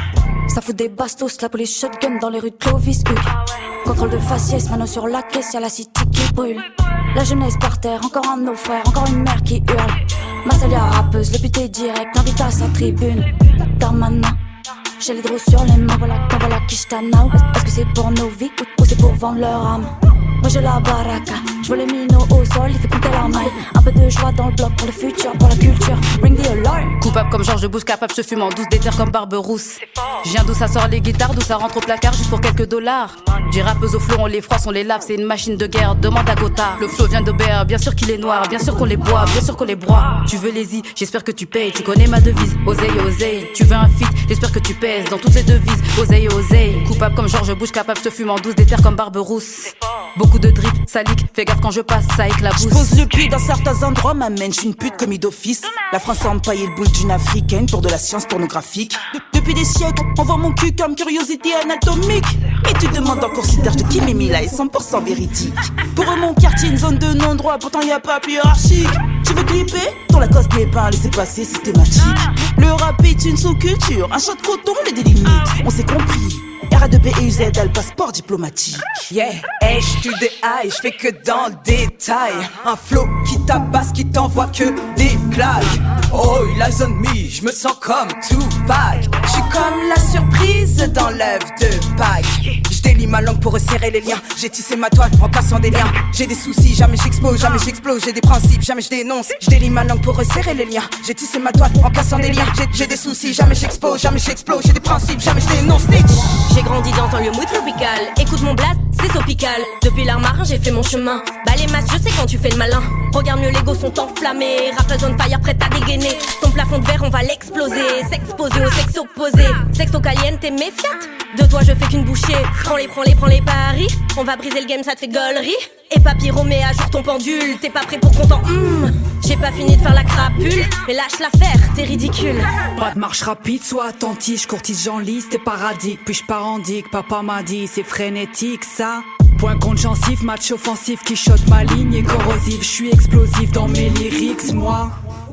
Ça fout des bastos, la police shotgun dans les rues de Clovis, Hugues. Contrôle de faciès, mano sur la caisse, y'a la city qui brûle. La jeunesse par terre, encore un de nos frères, encore une mère qui hurle. Ma salia rappeuse, le but est direct, invite à sa tribune. Darmanin, j'ai les draws sur les mains, voilà, quand voilà qui j't'anao. Est-ce que c'est pour nos vies ou c'est pour vendre leur âme? Moi j'ai la baraka, je veux les minots au sol, il fait compter la maille. Un peu de joie dans le bloc pour le futur, pour la culture. Ring the alarm. Coupable comme Georges Bush, capable, je fume en douce, déter comme Barberousse. Je viens d'où ça sort les guitares, d'où ça rentre au placard juste pour quelques dollars. J'ai rappeuse au flot, on les froisse, on les lave, c'est une machine de guerre, demande à Gotha. Le flow vient de B R, bien sûr qu'il est noir, bien sûr qu'on les boit, bien sûr qu'on les broie. Tu veux les y, j'espère que tu payes, tu connais ma devise. Oseille, oseille, tu veux un feat, j'espère que tu pèses dans toutes les devises. Oseille, oseille, coupable comme Georges Bush, capable, je te fume en douce, déter comme Barberousse. Beaucoup de drip, salique, fais gaffe quand je passe, ça éclabousse. J'pose le pied dans certains endroits, m'amène, j'suis une pute commis d'office. La France a empaillé le boule d'une africaine pour de la science pornographique. De- depuis des siècles, on voit mon cul comme curiosité anatomique. Et tu demandes encore si d'âge de qui Mimila est cent pour cent véridique. Pour eux, mon quartier, une zone de non-droit, pourtant y a pas plus hiérarchique. Tu veux clipper? Ton Lacoste n'est pas un laisser-passer systématique. Le rap est une sous-culture, un shot de coton les délimite. On s'est compris. R A deux P et U Z a le passeport diplomatique. Yeah, hey, j'tue des high, j'fais que dans le détail. Un flow qui tabasse, qui t'envoie que des claques. Oh, il a zone me, j'me sens comme Tupac. J'suis comme la surprise dans l'œuf de Pâques. J'délie ma langue pour resserrer les liens. J'ai tissé ma toile en cassant des liens. J'ai des soucis, jamais j'expose, jamais j'explose. J'ai des principes, jamais j'dénonce. J'délie ma langue pour resserrer les liens. J'ai tissé ma toile en cassant des liens. J'ai, j'ai des soucis, jamais j'expose, jamais j'explose. J'ai des principes, jamais j'dénonce. J'ai grandi dans un lieu muy tropical. Écoute mon blast, c'est tropical. Depuis l'art marin, j'ai fait mon chemin. Bah les masses, je sais quand tu fais le malin. Regarde mieux, les gos sont enflammés. Rappers on fire, prête à dégainer. Ton plafond de verre, on va l'exploser. S'exposer au sexe opposé. Sexto caliente, méfiante. De toi, je fais qu'une bouchée. Prends-les, prends-les, prends-les paris. On va briser le game, ça te fait gaulerie. Et papyro, mets à jour ton pendule. T'es pas prêt pour content. Mmh. J'ai pas fini de faire la crapule. Mais lâche l'affaire, t'es ridicule. Pas de marche rapide, sois attentif, je courtise, j'enlise, t'es paradique. Puis je pars en dick, papa m'a dit, c'est frénétique ça. Point contre gencive, match offensif qui shot ma ligne est corrosive. Je suis explosif dans mes lyrics, moi.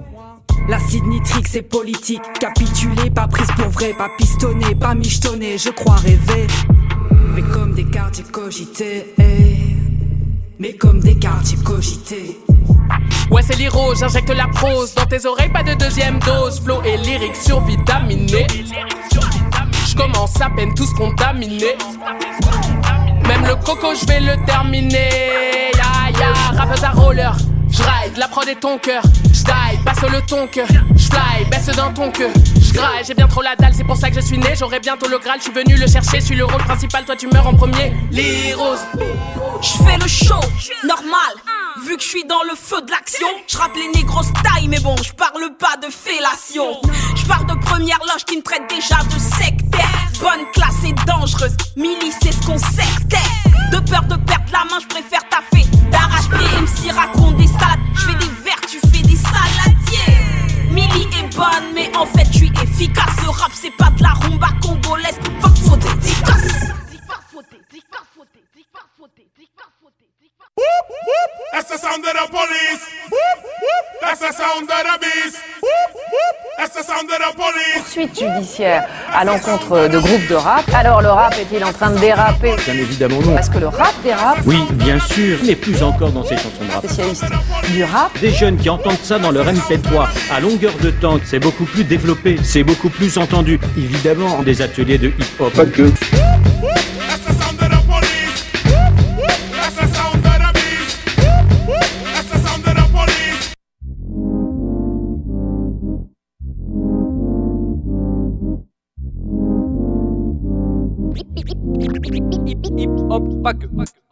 L'acide nitrique c'est politique. Capitulé, pas prise pour vrai, pas pistonné, pas michetonné, je crois rêver. Mais comme des quartiers cogités, eh. Mais comme des quartiers cogités. Ouais c'est l'héros, j'injecte la prose dans tes oreilles, pas de deuxième dose. Flow et lyrique survitaminé. J'commence à peine tous contaminés. Même le coco j'vais le terminer. Ya ya, rappeuse à roller. J'ride, la prod est ton cœur. J'taille, passe le ton que j'fly, baisse dans ton queue. J'graille, j'ai bien trop la dalle, c'est pour ça que je suis né. J'aurai bientôt le Graal, je suis venu le chercher. Je suis le rôle principal, toi tu meurs en premier. Les roses. J'fais le show, normal. Vu que je suis dans le feu de l'action, j'rappe les négros style, mais bon, j'parle pas de fellation. J'parle de première loge qui me traite déjà de sectaire. Bonne classe et dangereuse, milice c'est ce qu'on sectaire. De peur de perdre la main, j'préfère taffer. D'arrache-pied, M C raconte des salades. J'fais des verres, tu fais des saladiers. Millie est bonne, mais en fait j'suis efficace. Le rap c'est pas de la rumba congolaise. Fuck, faut dédicace. That's the sound of the police. That's the sound of the beast. That's the sound of the police. Poursuite judiciaire à l'encontre de groupes de rap. Alors le rap est-il en train de déraper? Bien évidemment non. Est-ce que le rap dérape? Oui, bien sûr, mais plus encore dans ces chansons de rap. Spécialiste du rap. Des jeunes qui entendent ça dans leur M P trois à longueur de temps, c'est beaucoup plus développé, c'est beaucoup plus entendu. Évidemment, en des ateliers de hip-hop. Pas que. Hop, pas que.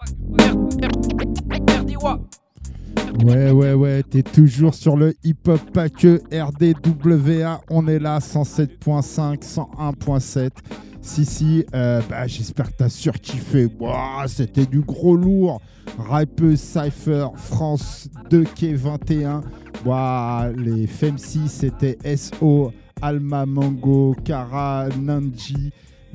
Ouais, ouais, ouais, t'es toujours sur le hip-hop, pas que R D W A. On est là, cent sept point cinq, cent un point sept. Si, si, euh, bah, j'espère que t'as surkiffé. Wow, c'était du gros lourd. Rappeuse, Cypher, France deux K vingt et un. Wow, les F M C, c'était S O, Alma Mango, Kara, Nanji,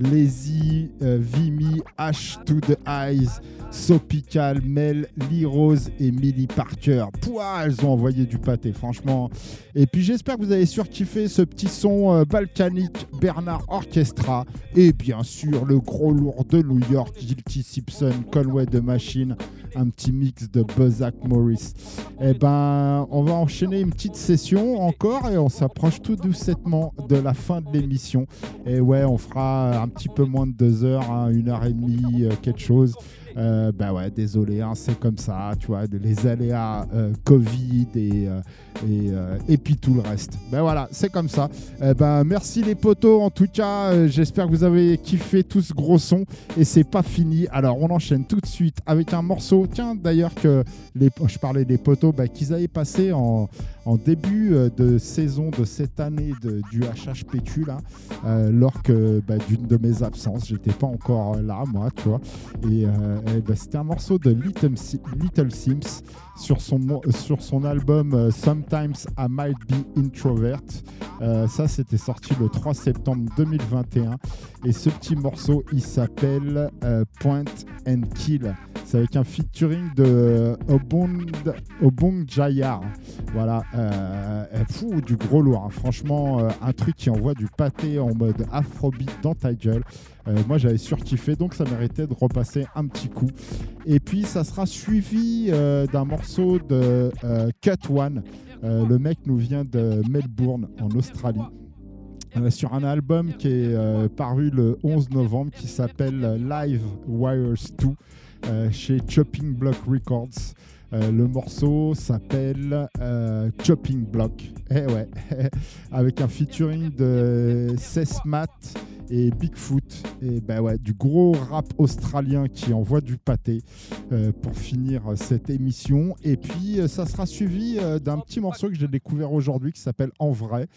Lazy, euh, Vimy, H to the Eyes, Sopical, Mel, Lee Rose et Millie Parker. Pouah, elles ont envoyé du pâté, franchement. Et puis j'espère que vous avez surkiffé ce petit son euh, balkanique Bernard Orchestra. Et bien sûr, le gros lourd de New York, Guilty Simpson, Conway the Machine. Un petit mix de Buzzak Morris. Eh ben, on va enchaîner une petite session encore et on s'approche tout doucement de la fin de l'émission. Et ouais, on fera un petit peu moins de deux heures, hein, une heure et demie, euh, quelque chose. Euh, bah ouais, désolé, hein, c'est comme ça, tu vois, les aléas euh, Covid et, euh, et, euh, et puis tout le reste. Ben voilà, c'est comme ça. Euh, ben, merci les potos, en tout cas, euh, j'espère que vous avez kiffé tout ce gros son et c'est pas fini. Alors on enchaîne tout de suite avec un morceau, tiens d'ailleurs que les, je parlais des potos, bah, qu'ils avaient passé en, en début de saison de cette année de, du H H P Q là, euh, lors que bah, d'une de mes absences, j'étais pas encore là moi, tu vois, et euh, Eh ben, c'était un morceau de Little, Little Sims sur son, sur son album euh, Sometimes I Might Be Introvert. Euh, ça, c'était sorti le trois septembre deux mille vingt et un. Et ce petit morceau, il s'appelle euh, Point and Kill. C'est avec un featuring de Obong, Obong Jayar. Voilà, euh, fou, du gros lourd. Hein. Franchement, euh, un truc qui envoie du pâté en mode afrobeat dans ta gueule. Euh, moi, j'avais surkiffé, donc ça méritait de repasser un petit coup. Et puis, ça sera suivi euh, d'un morceau de euh, Cut One. Euh, le mec nous vient de Melbourne, en Australie. Euh, sur un album qui est euh, paru le onze novembre, qui s'appelle Live Wires deux, euh, chez Chopping Block Records. Euh, le morceau s'appelle euh, Chopping Block, eh ouais, avec un featuring de Sesmat et Bigfoot, et ben ouais, du gros rap australien qui envoie du pâté euh, pour finir cette émission. Et puis euh, ça sera suivi euh, d'un petit morceau que j'ai découvert aujourd'hui qui s'appelle En Vrai.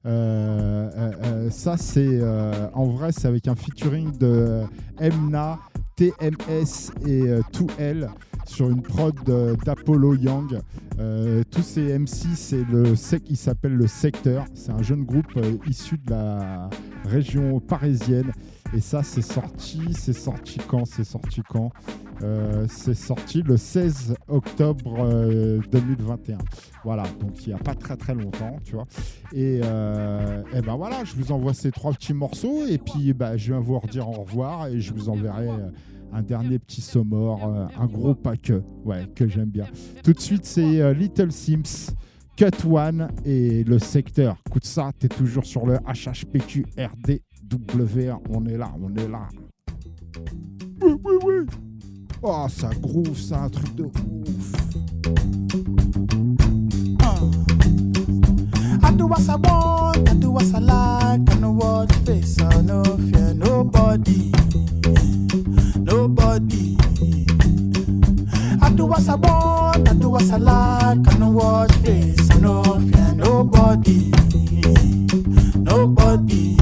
Euh, euh, euh, ça c'est euh, En Vrai, c'est avec un featuring de Emna, T M S et euh, deux L sur une prod euh, d'Apollo Young. Euh, tous ces M C, c'est le sec, il s'appelle le Secteur. C'est un jeune groupe euh, issu de la région parisienne. Et ça, c'est sorti, c'est sorti quand C'est sorti quand euh, C'est sorti le seize octobre euh, deux mille vingt et un. Voilà, donc il n'y a pas très très longtemps, tu vois. Et, euh, et ben voilà, je vous envoie ces trois petits morceaux et puis bah, je viens vous redire au revoir et je vous enverrai euh, un dernier petit sommore, euh, un gros pack, ouais, que j'aime bien. Tout de suite, c'est euh, Little Sims, Cut One et le Secteur. Écoute ça, t'es toujours sur le H H P Q R D W A. On est là, on est là. Oui, oui, oui. Oh, ça groove, ça, un truc de ouf. I do what I want, I do what I like. I know what face, I no fear nobody, nobody. I do what I want, I do what I like. I know what face, I no fear nobody, nobody.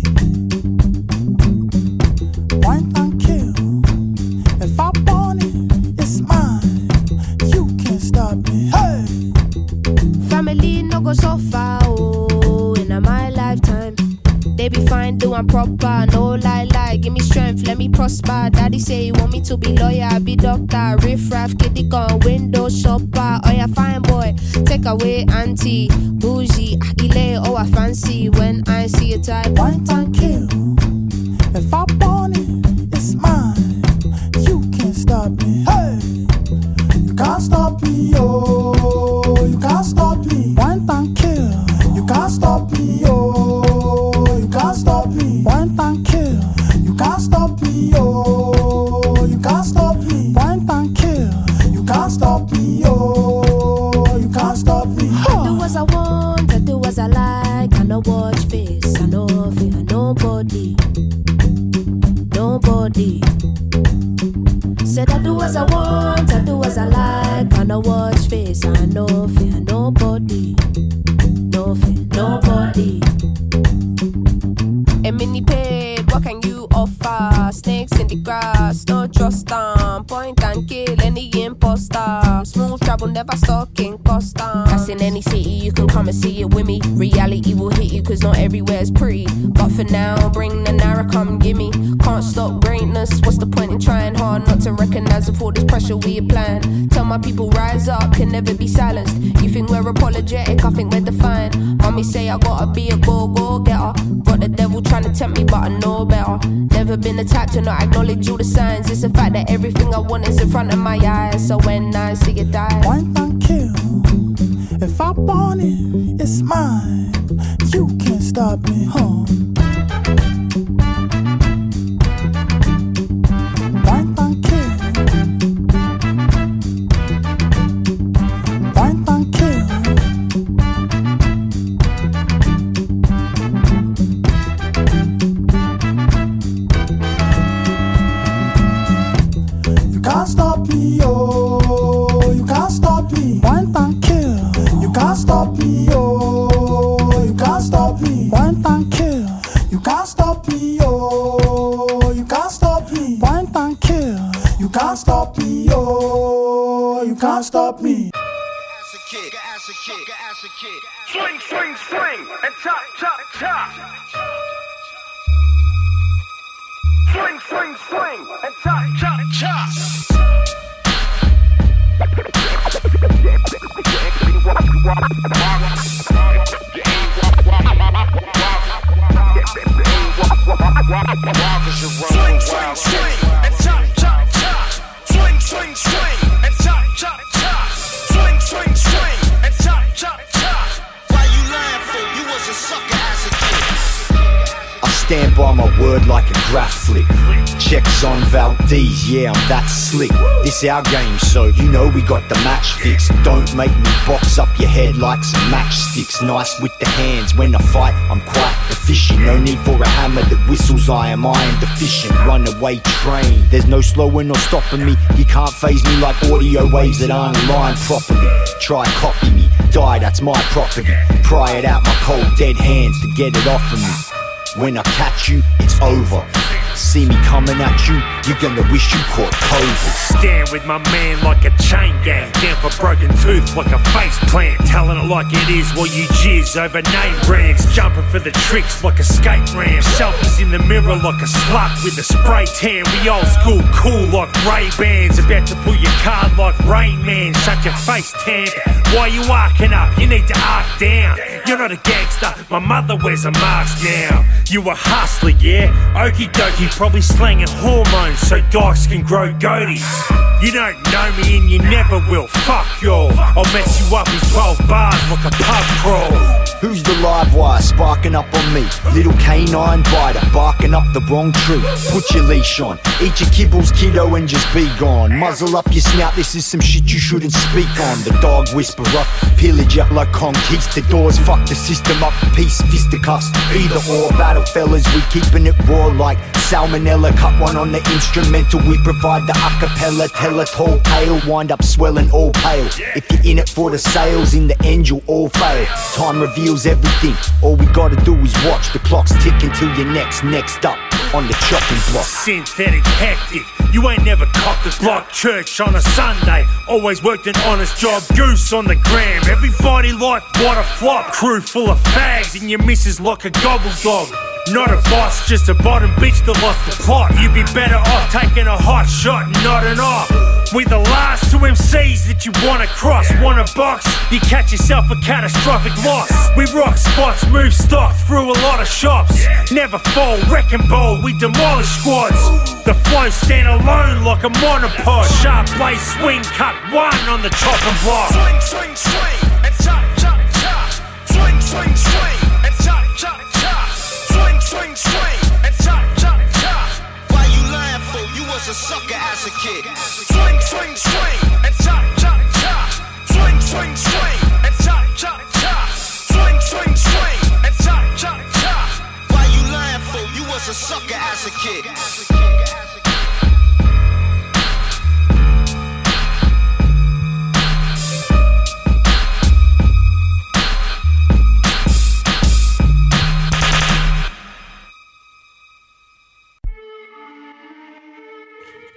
Point and kill. If I want it, it's mine. You can't stop me. Hey. Family no go so far, oh, in my lifetime. They be fine, doing proper, no lie, lie. Give me strength, let me prosper. Daddy say he want me to be lawyer, be doctor. Riff raff, kitty gun, window shopper. Oh yeah, fine boy, take away auntie, bougie, akile, oh I fancy. When I see a type, point and kill. If I want it, it's mine. You can't stop me. Hey, you can't stop me, oh, you can't stop me. Point and kill. You can't stop me, oh, you can't stop me. Point and kill. You can't stop me, oh, you can't stop me. Point and kill. You can't stop me, oh, you can't stop me. I do as I want, I do as I like. I no watch face, I no fear nobody, nobody. nobody. Said I do as I want, I do as I like. I know watch face, I no fear nobody. No fear nobody. A mini paid, what can you offer? Snakes in the grass, no trust them. Point and kill any imposter. Smooth travel, never stalking Costa. That's in any city, you can come and see it with me. Reality will hit you, cause not everywhere's pretty. But for now, bring the narrow, come gimme. Can't stop greatness, what's the point in trying hard not to recognize with all this pressure we applying? Tell my people rise up, can never be silenced. You think we're apologetic, I think we're defiant. Mommy say I gotta be a go-go-getter. Got the devil trying to tempt me, but I know better. Never been the type to not acknowledge all the signs. It's the fact that everything I want is in front of my eyes. So when I see it die, one thing kill. If I want it, it's mine. You can't stop me, huh? One thing kill. One thing kill. You can't stop me, oh. You can't stop me. One thing kill. You can't stop me, oh. You can't stop me. One thing kill. You can't stop me, oh. You can't stop me. One thing kill. You can't stop me, oh. You can't stop me. Swing, swing, swing, and chop, chop, chop. Swing, swing, swing, and chop, chop, chop. Swing, swing, swing, and chop, chop, chop. Swing, swing, swing, and chop, chop, chop. Swing, swing, swing, and chop, chop, chop. Why you lying for? You was a sucker as a kid. I stand by my word like a graph flick. Checks on Valdez, yeah, I'm that slick. This our game, so you know we got the match fixed. Don't make me box up your head like some matchsticks. Nice with the hands, when I fight, I'm quite efficient. No need for a hammer that whistles, I am iron deficient. Runaway train, there's no slowing or stopping me. You can't phase me like audio waves that aren't aligned properly. Try copy me, die, that's my property. Pry it out my cold dead hands to get it off of me. When I catch you, it's over. See me coming at you, you're gonna wish you caught COVID. Stand with my man like a chain gang. Down for broken tooth like a face plant. Telling it like it is while you jizz over name brands. Jumping for the tricks like a skate ramp. Selfies in the mirror like a slut with a spray tan. We old school cool like Ray-Bans. About to pull your card like Rain Man. Shut your face, tan. Why you arcing up? You need to arc down. You're not a gangster, my mother wears a mask now. You a hustler, yeah? Okie dokie, probably slanging hormones so dykes can grow goatees. You don't know me and you never will, fuck y'all. I'll mess you up in twelve bars like a pub crawl. Who's the live wire sparking up on me? Little canine biter, barking up the wrong tree. Put your leash on, eat your kibbles, kiddo, and just be gone. Muzzle up your snout, this is some shit you shouldn't speak on. The dog whisperer, pillage up like conquistadors. Fuck the system up, peace, fisticuffs. Either or, battle fellas, we keeping it raw like salmonella. Cut one on the instrumental, we provide the acapella. Tell a tall tale, wind up swelling all pale. If you're in it for the sales, in the end you'll all fail. Time reveals everything, all we gotta do is watch. The clock's ticking till you're next, next up on the chopping block. Synthetic hectic, you ain't never copped a block. Church on a Sunday, always worked an honest job. Goose on the gram, everybody like what a flop. Crew full of fags and your missus like a gobble dog. Not a boss, just a bottom bitch that lost the plot. You'd be better off taking a hot shot and nodding off. We the last two M Cs that you wanna cross. Wanna box, you catch yourself a catastrophic loss. We rock spots, move stock through a lot of shops. Never fall, wreck and bowl, we demolish squads. The flow stand alone like a monopod. Sharp blade swing, cut one on the chopping block. Swing, swing, swing, and chop, chop, chop. Swing, swing, swing, and chop, chop, chop. Swing, swing, swing, and chop, chop, chop. Why you lying for? You was a sucker as a kid. Swing, swing, swing, and chop, chop, chop. Swing, swing, swing, and chop, chop, chop. Swing, swing, swing, and chop, chop, chop. Why you lying for? You was a sucker as a kid.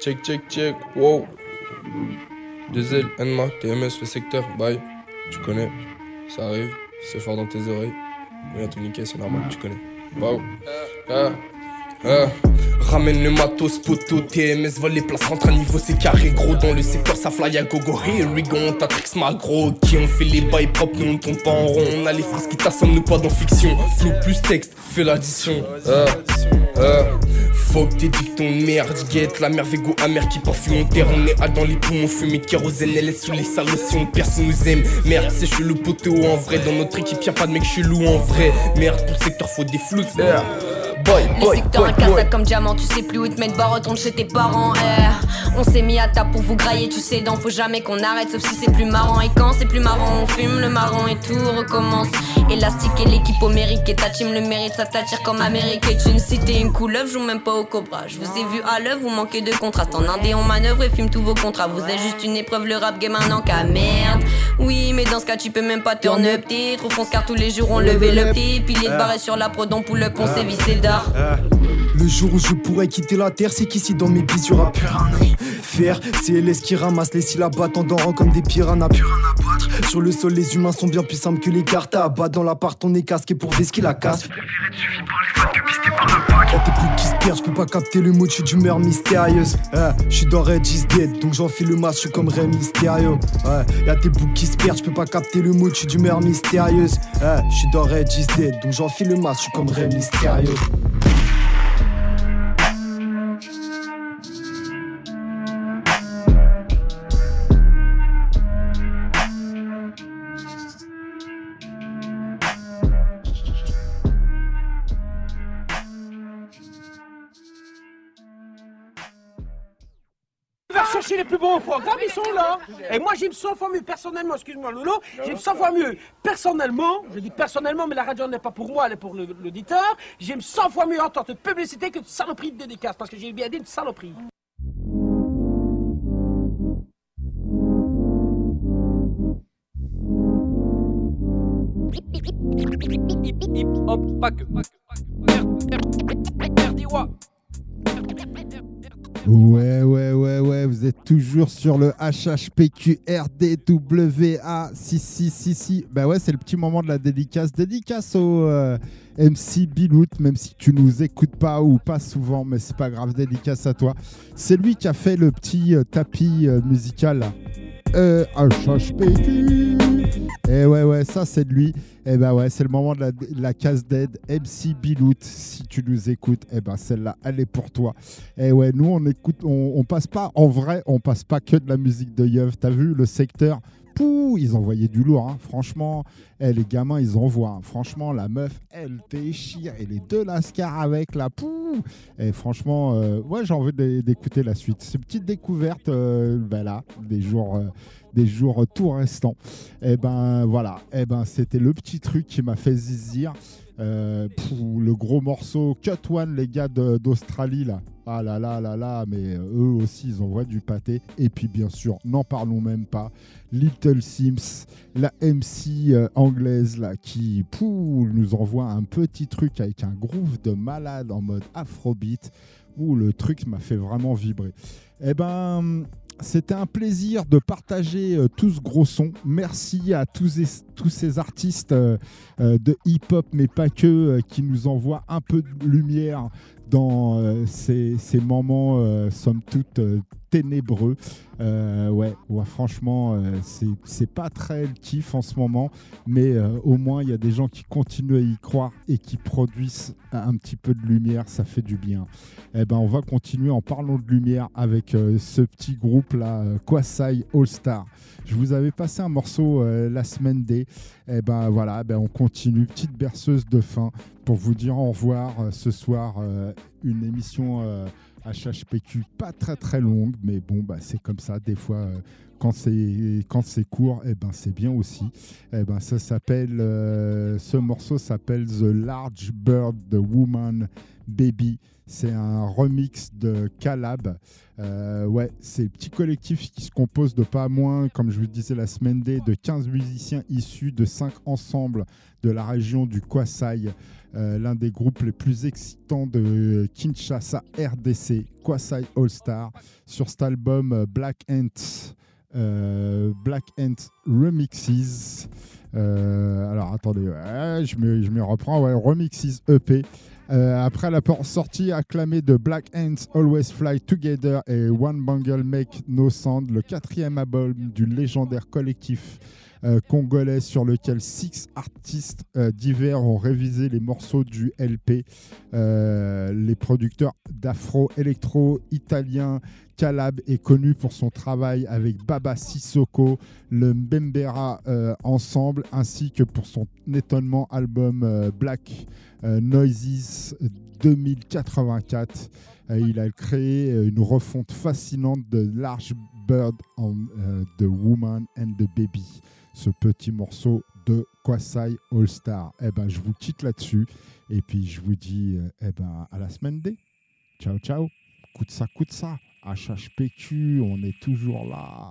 Check, check, check, wow. deux L, Enma, T M S, le secteur, bye. Tu connais, ça arrive, c'est fort dans tes oreilles. Mais à tout niquer, c'est normal, tu connais. Wow. Ah. Ah. Ramène le matos, poteau, T M S, vole les places, rentre à niveau, c'est carré, gros. Dans le secteur, ça fly à gogo. Here we go, on t'attrix, ma gros. Qui on fait les bails propres, nous on tourne pas en rond. On a les phrases qui t'assomment, nous pas dans fiction. Flow plus texte, fais l'addition. Ah. Ah. Fuck tes dictons de merde, guette la mère végo amère qui parfume mon terre. On est à dans les poumons, fumée de kérosène, elle est sous les salles si on personne nous aime. Merde, c'est chelou poteau en vrai, dans notre équipe y'a pas de mec chelou en vrai. Merde, pour le secteur faut des flous. Yeah. Boy, boy, le secteur boy, est cassé boy. comme diamant, tu sais plus où te mettre, bah retourne chez tes parents. Eh. On s'est mis à table pour vous grailler, tu sais, donc faut jamais qu'on arrête, sauf si c'est plus marrant. Et quand c'est plus marrant, on fume le marron et tout recommence. Élastique et l'équipe homérique, et ta team le mérite, ça t'attire comme Amérique. Et une cité, une couleuvre, joue même pas au cobra. Je vous ai vu à l'œuvre, vous manquez de contraste. En indé, on manœuvre et fume tous vos contrats. Vous êtes juste une épreuve, le rap game un encas, merde. Oui, mais dans ce cas, tu peux même pas turn up, t'es trop fonce car tous les jours on levait le petit. Pilier de barré sur la prod, on pull up, on s'est vissé d'art. Le jour où je pourrais quitter la terre, c'est qu'ici dans mes bis y'aura plus rien. Faire, c'est L S qui ramasse les syllabes attendant comme des piranhas. Sur le sol, les humains sont bien plus simples que les cartes à abattre. Dans l'appart, on est casqué pour vesquer la casse. Y'a tes boucs qui se perdent, j'peux pas capter le mot, j'suis d'humeur mystérieuse. Eh, j'suis dans Red is Dead, donc j'enfile le masque, j'suis comme Rey Mysterio. Ouais, y'a tes boucs qui se perdent, j'peux pas capter le mot, j'suis d'humeur mystérieuse. Eh, j'suis dans Red is Dead, donc j'enfile le masque, j'suis comme Rey Mysterio. Chercher les plus beaux programmes, ils sont là. Et moi, j'aime cent fois mieux, personnellement, excuse-moi Lolo, j'aime cent fois mieux, personnellement, je dis personnellement, mais la radio n'est pas pour moi, elle est pour le- l'auditeur, j'aime cent fois mieux entendre de publicité que de saloperie de dédicace, parce que j'ai bien dit de saloperie. Hop, pas que. Ouais, ouais, ouais, ouais, vous êtes toujours sur le H H P Q R D W A. Si, si, si, si. Bah ouais, c'est le petit moment de la dédicace. Dédicace au euh, M C Bilout, même si tu nous écoutes pas ou pas souvent, mais c'est pas grave, dédicace à toi. C'est lui qui a fait le petit euh, tapis euh, musical là. Euh, H H P Q. Et ouais, ouais, ça c'est de lui. Et bah ouais, c'est le moment de la, de la case d'aide. M C Bilout, si tu nous écoutes, et ben celle-là, elle est pour toi. Et ouais, nous on écoute, on, on passe pas, en vrai, on passe pas que de la musique de Yeuf. T'as vu le secteur? Pouh, ils envoyaient du lourd, hein. Franchement. Eh, les gamins, ils envoient. Hein. Franchement, la meuf, elle déchire. Et les deux lascars avec la pouh. Et franchement, euh, ouais, j'ai envie d'écouter la suite. C'est une petite découverte, euh, ben là, des jours, euh, des jours tout restants. Et ben voilà. Et ben c'était le petit truc qui m'a fait zizir. Euh, pff, le gros morceau Cut One, les gars d'Australie là. Ah là là là là, mais euh, eux aussi ils envoient du pâté. Et puis bien sûr, n'en parlons même pas, Little Sims, la M C euh, anglaise là, qui pou, nous envoie un petit truc avec un groove de malade en mode afrobeat, où le truc m'a fait vraiment vibrer. Eh ben, c'était un plaisir de partager euh, tout ce gros son. Merci à tous, et, tous ces artistes euh, euh, de hip-hop, mais pas que, euh, qui nous envoient un peu de lumière dans euh, ces, ces moments, euh, somme toute, euh, ténébreux. Euh, ouais, ouais, franchement, euh, c'est, c'est pas très le kiff en ce moment, mais euh, au moins, il y a des gens qui continuent à y croire et qui produisent un petit peu de lumière, ça fait du bien. Eh ben, on va continuer en parlant de lumière avec euh, ce petit groupe-là, euh, Kwasai All Star. Je vous avais passé un morceau euh, la semaine D. Eh ben voilà, ben, on continue, petite berceuse de fin pour vous dire au revoir euh, ce soir. Euh, une émission euh, H H P Q pas très très longue, mais bon, bah, c'est comme ça. Des fois, euh, quand, c'est, quand c'est court, eh ben, c'est bien aussi. Eh ben, ça s'appelle, euh, ce morceau s'appelle The Large Bird, The Woman Baby. C'est un remix de Calab. Euh, ouais, c'est le petit collectif qui se compose de pas moins, comme je vous disais la semaine D, de quinze musiciens issus de cinq ensembles de la région du Kwasai, euh, l'un des groupes les plus excitants de Kinshasa R D C, Kwasai All Star, sur cet album euh, Black Ant, euh, Black Ant Remixes. Euh, alors attendez, ouais, je me, je me reprends, ouais, Remixes E P. Euh, après la sortie acclamée de Black Ants Always Fly Together et One Bangle Make No Sound, le quatrième album du légendaire collectif euh, congolais sur lequel six artistes euh, divers ont révisé les morceaux du L P. Euh, les producteurs d'afro-électro italiens, Calab est connu pour son travail avec Baba Sissoko, le Mbembera euh, Ensemble, ainsi que pour son étonnement album euh, Black euh, Noises deux mille quatre-vingt-quatre. Euh, il a créé une refonte fascinante de Large Bird and euh, The Woman and the Baby, ce petit morceau de Kwasai All Star. Eh ben, je vous quitte là-dessus et puis je vous dis euh, eh ben, à la semaine D. Ciao, ciao. Coup de ça, coup de ça. H H P Q, on est toujours là.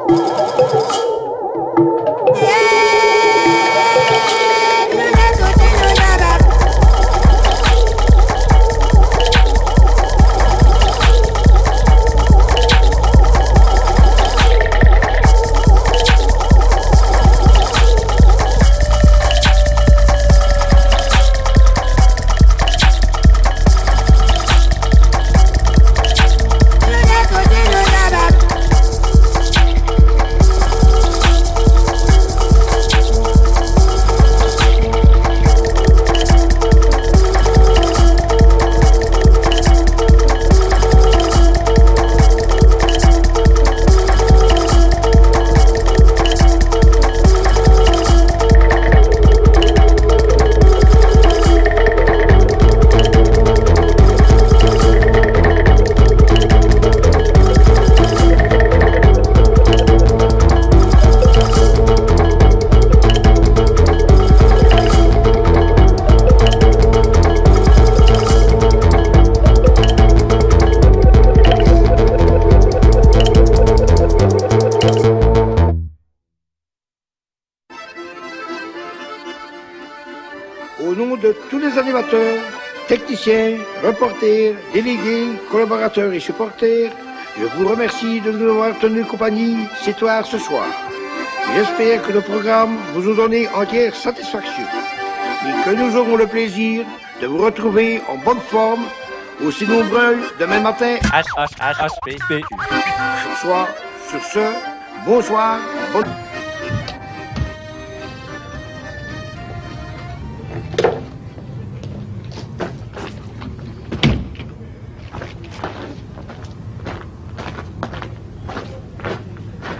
Au nom de tous les animateurs, techniciens, reporters, délégués, collaborateurs et supporters, je vous remercie de nous avoir tenu compagnie ce soir ce soir. J'espère que le programme vous a donné entière satisfaction et que nous aurons le plaisir de vous retrouver en bonne forme, aussi nombreux demain matin. H H H H P P U. Ce soir, sur ce, bonsoir, bonne...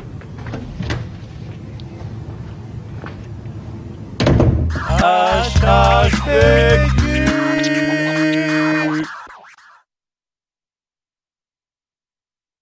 H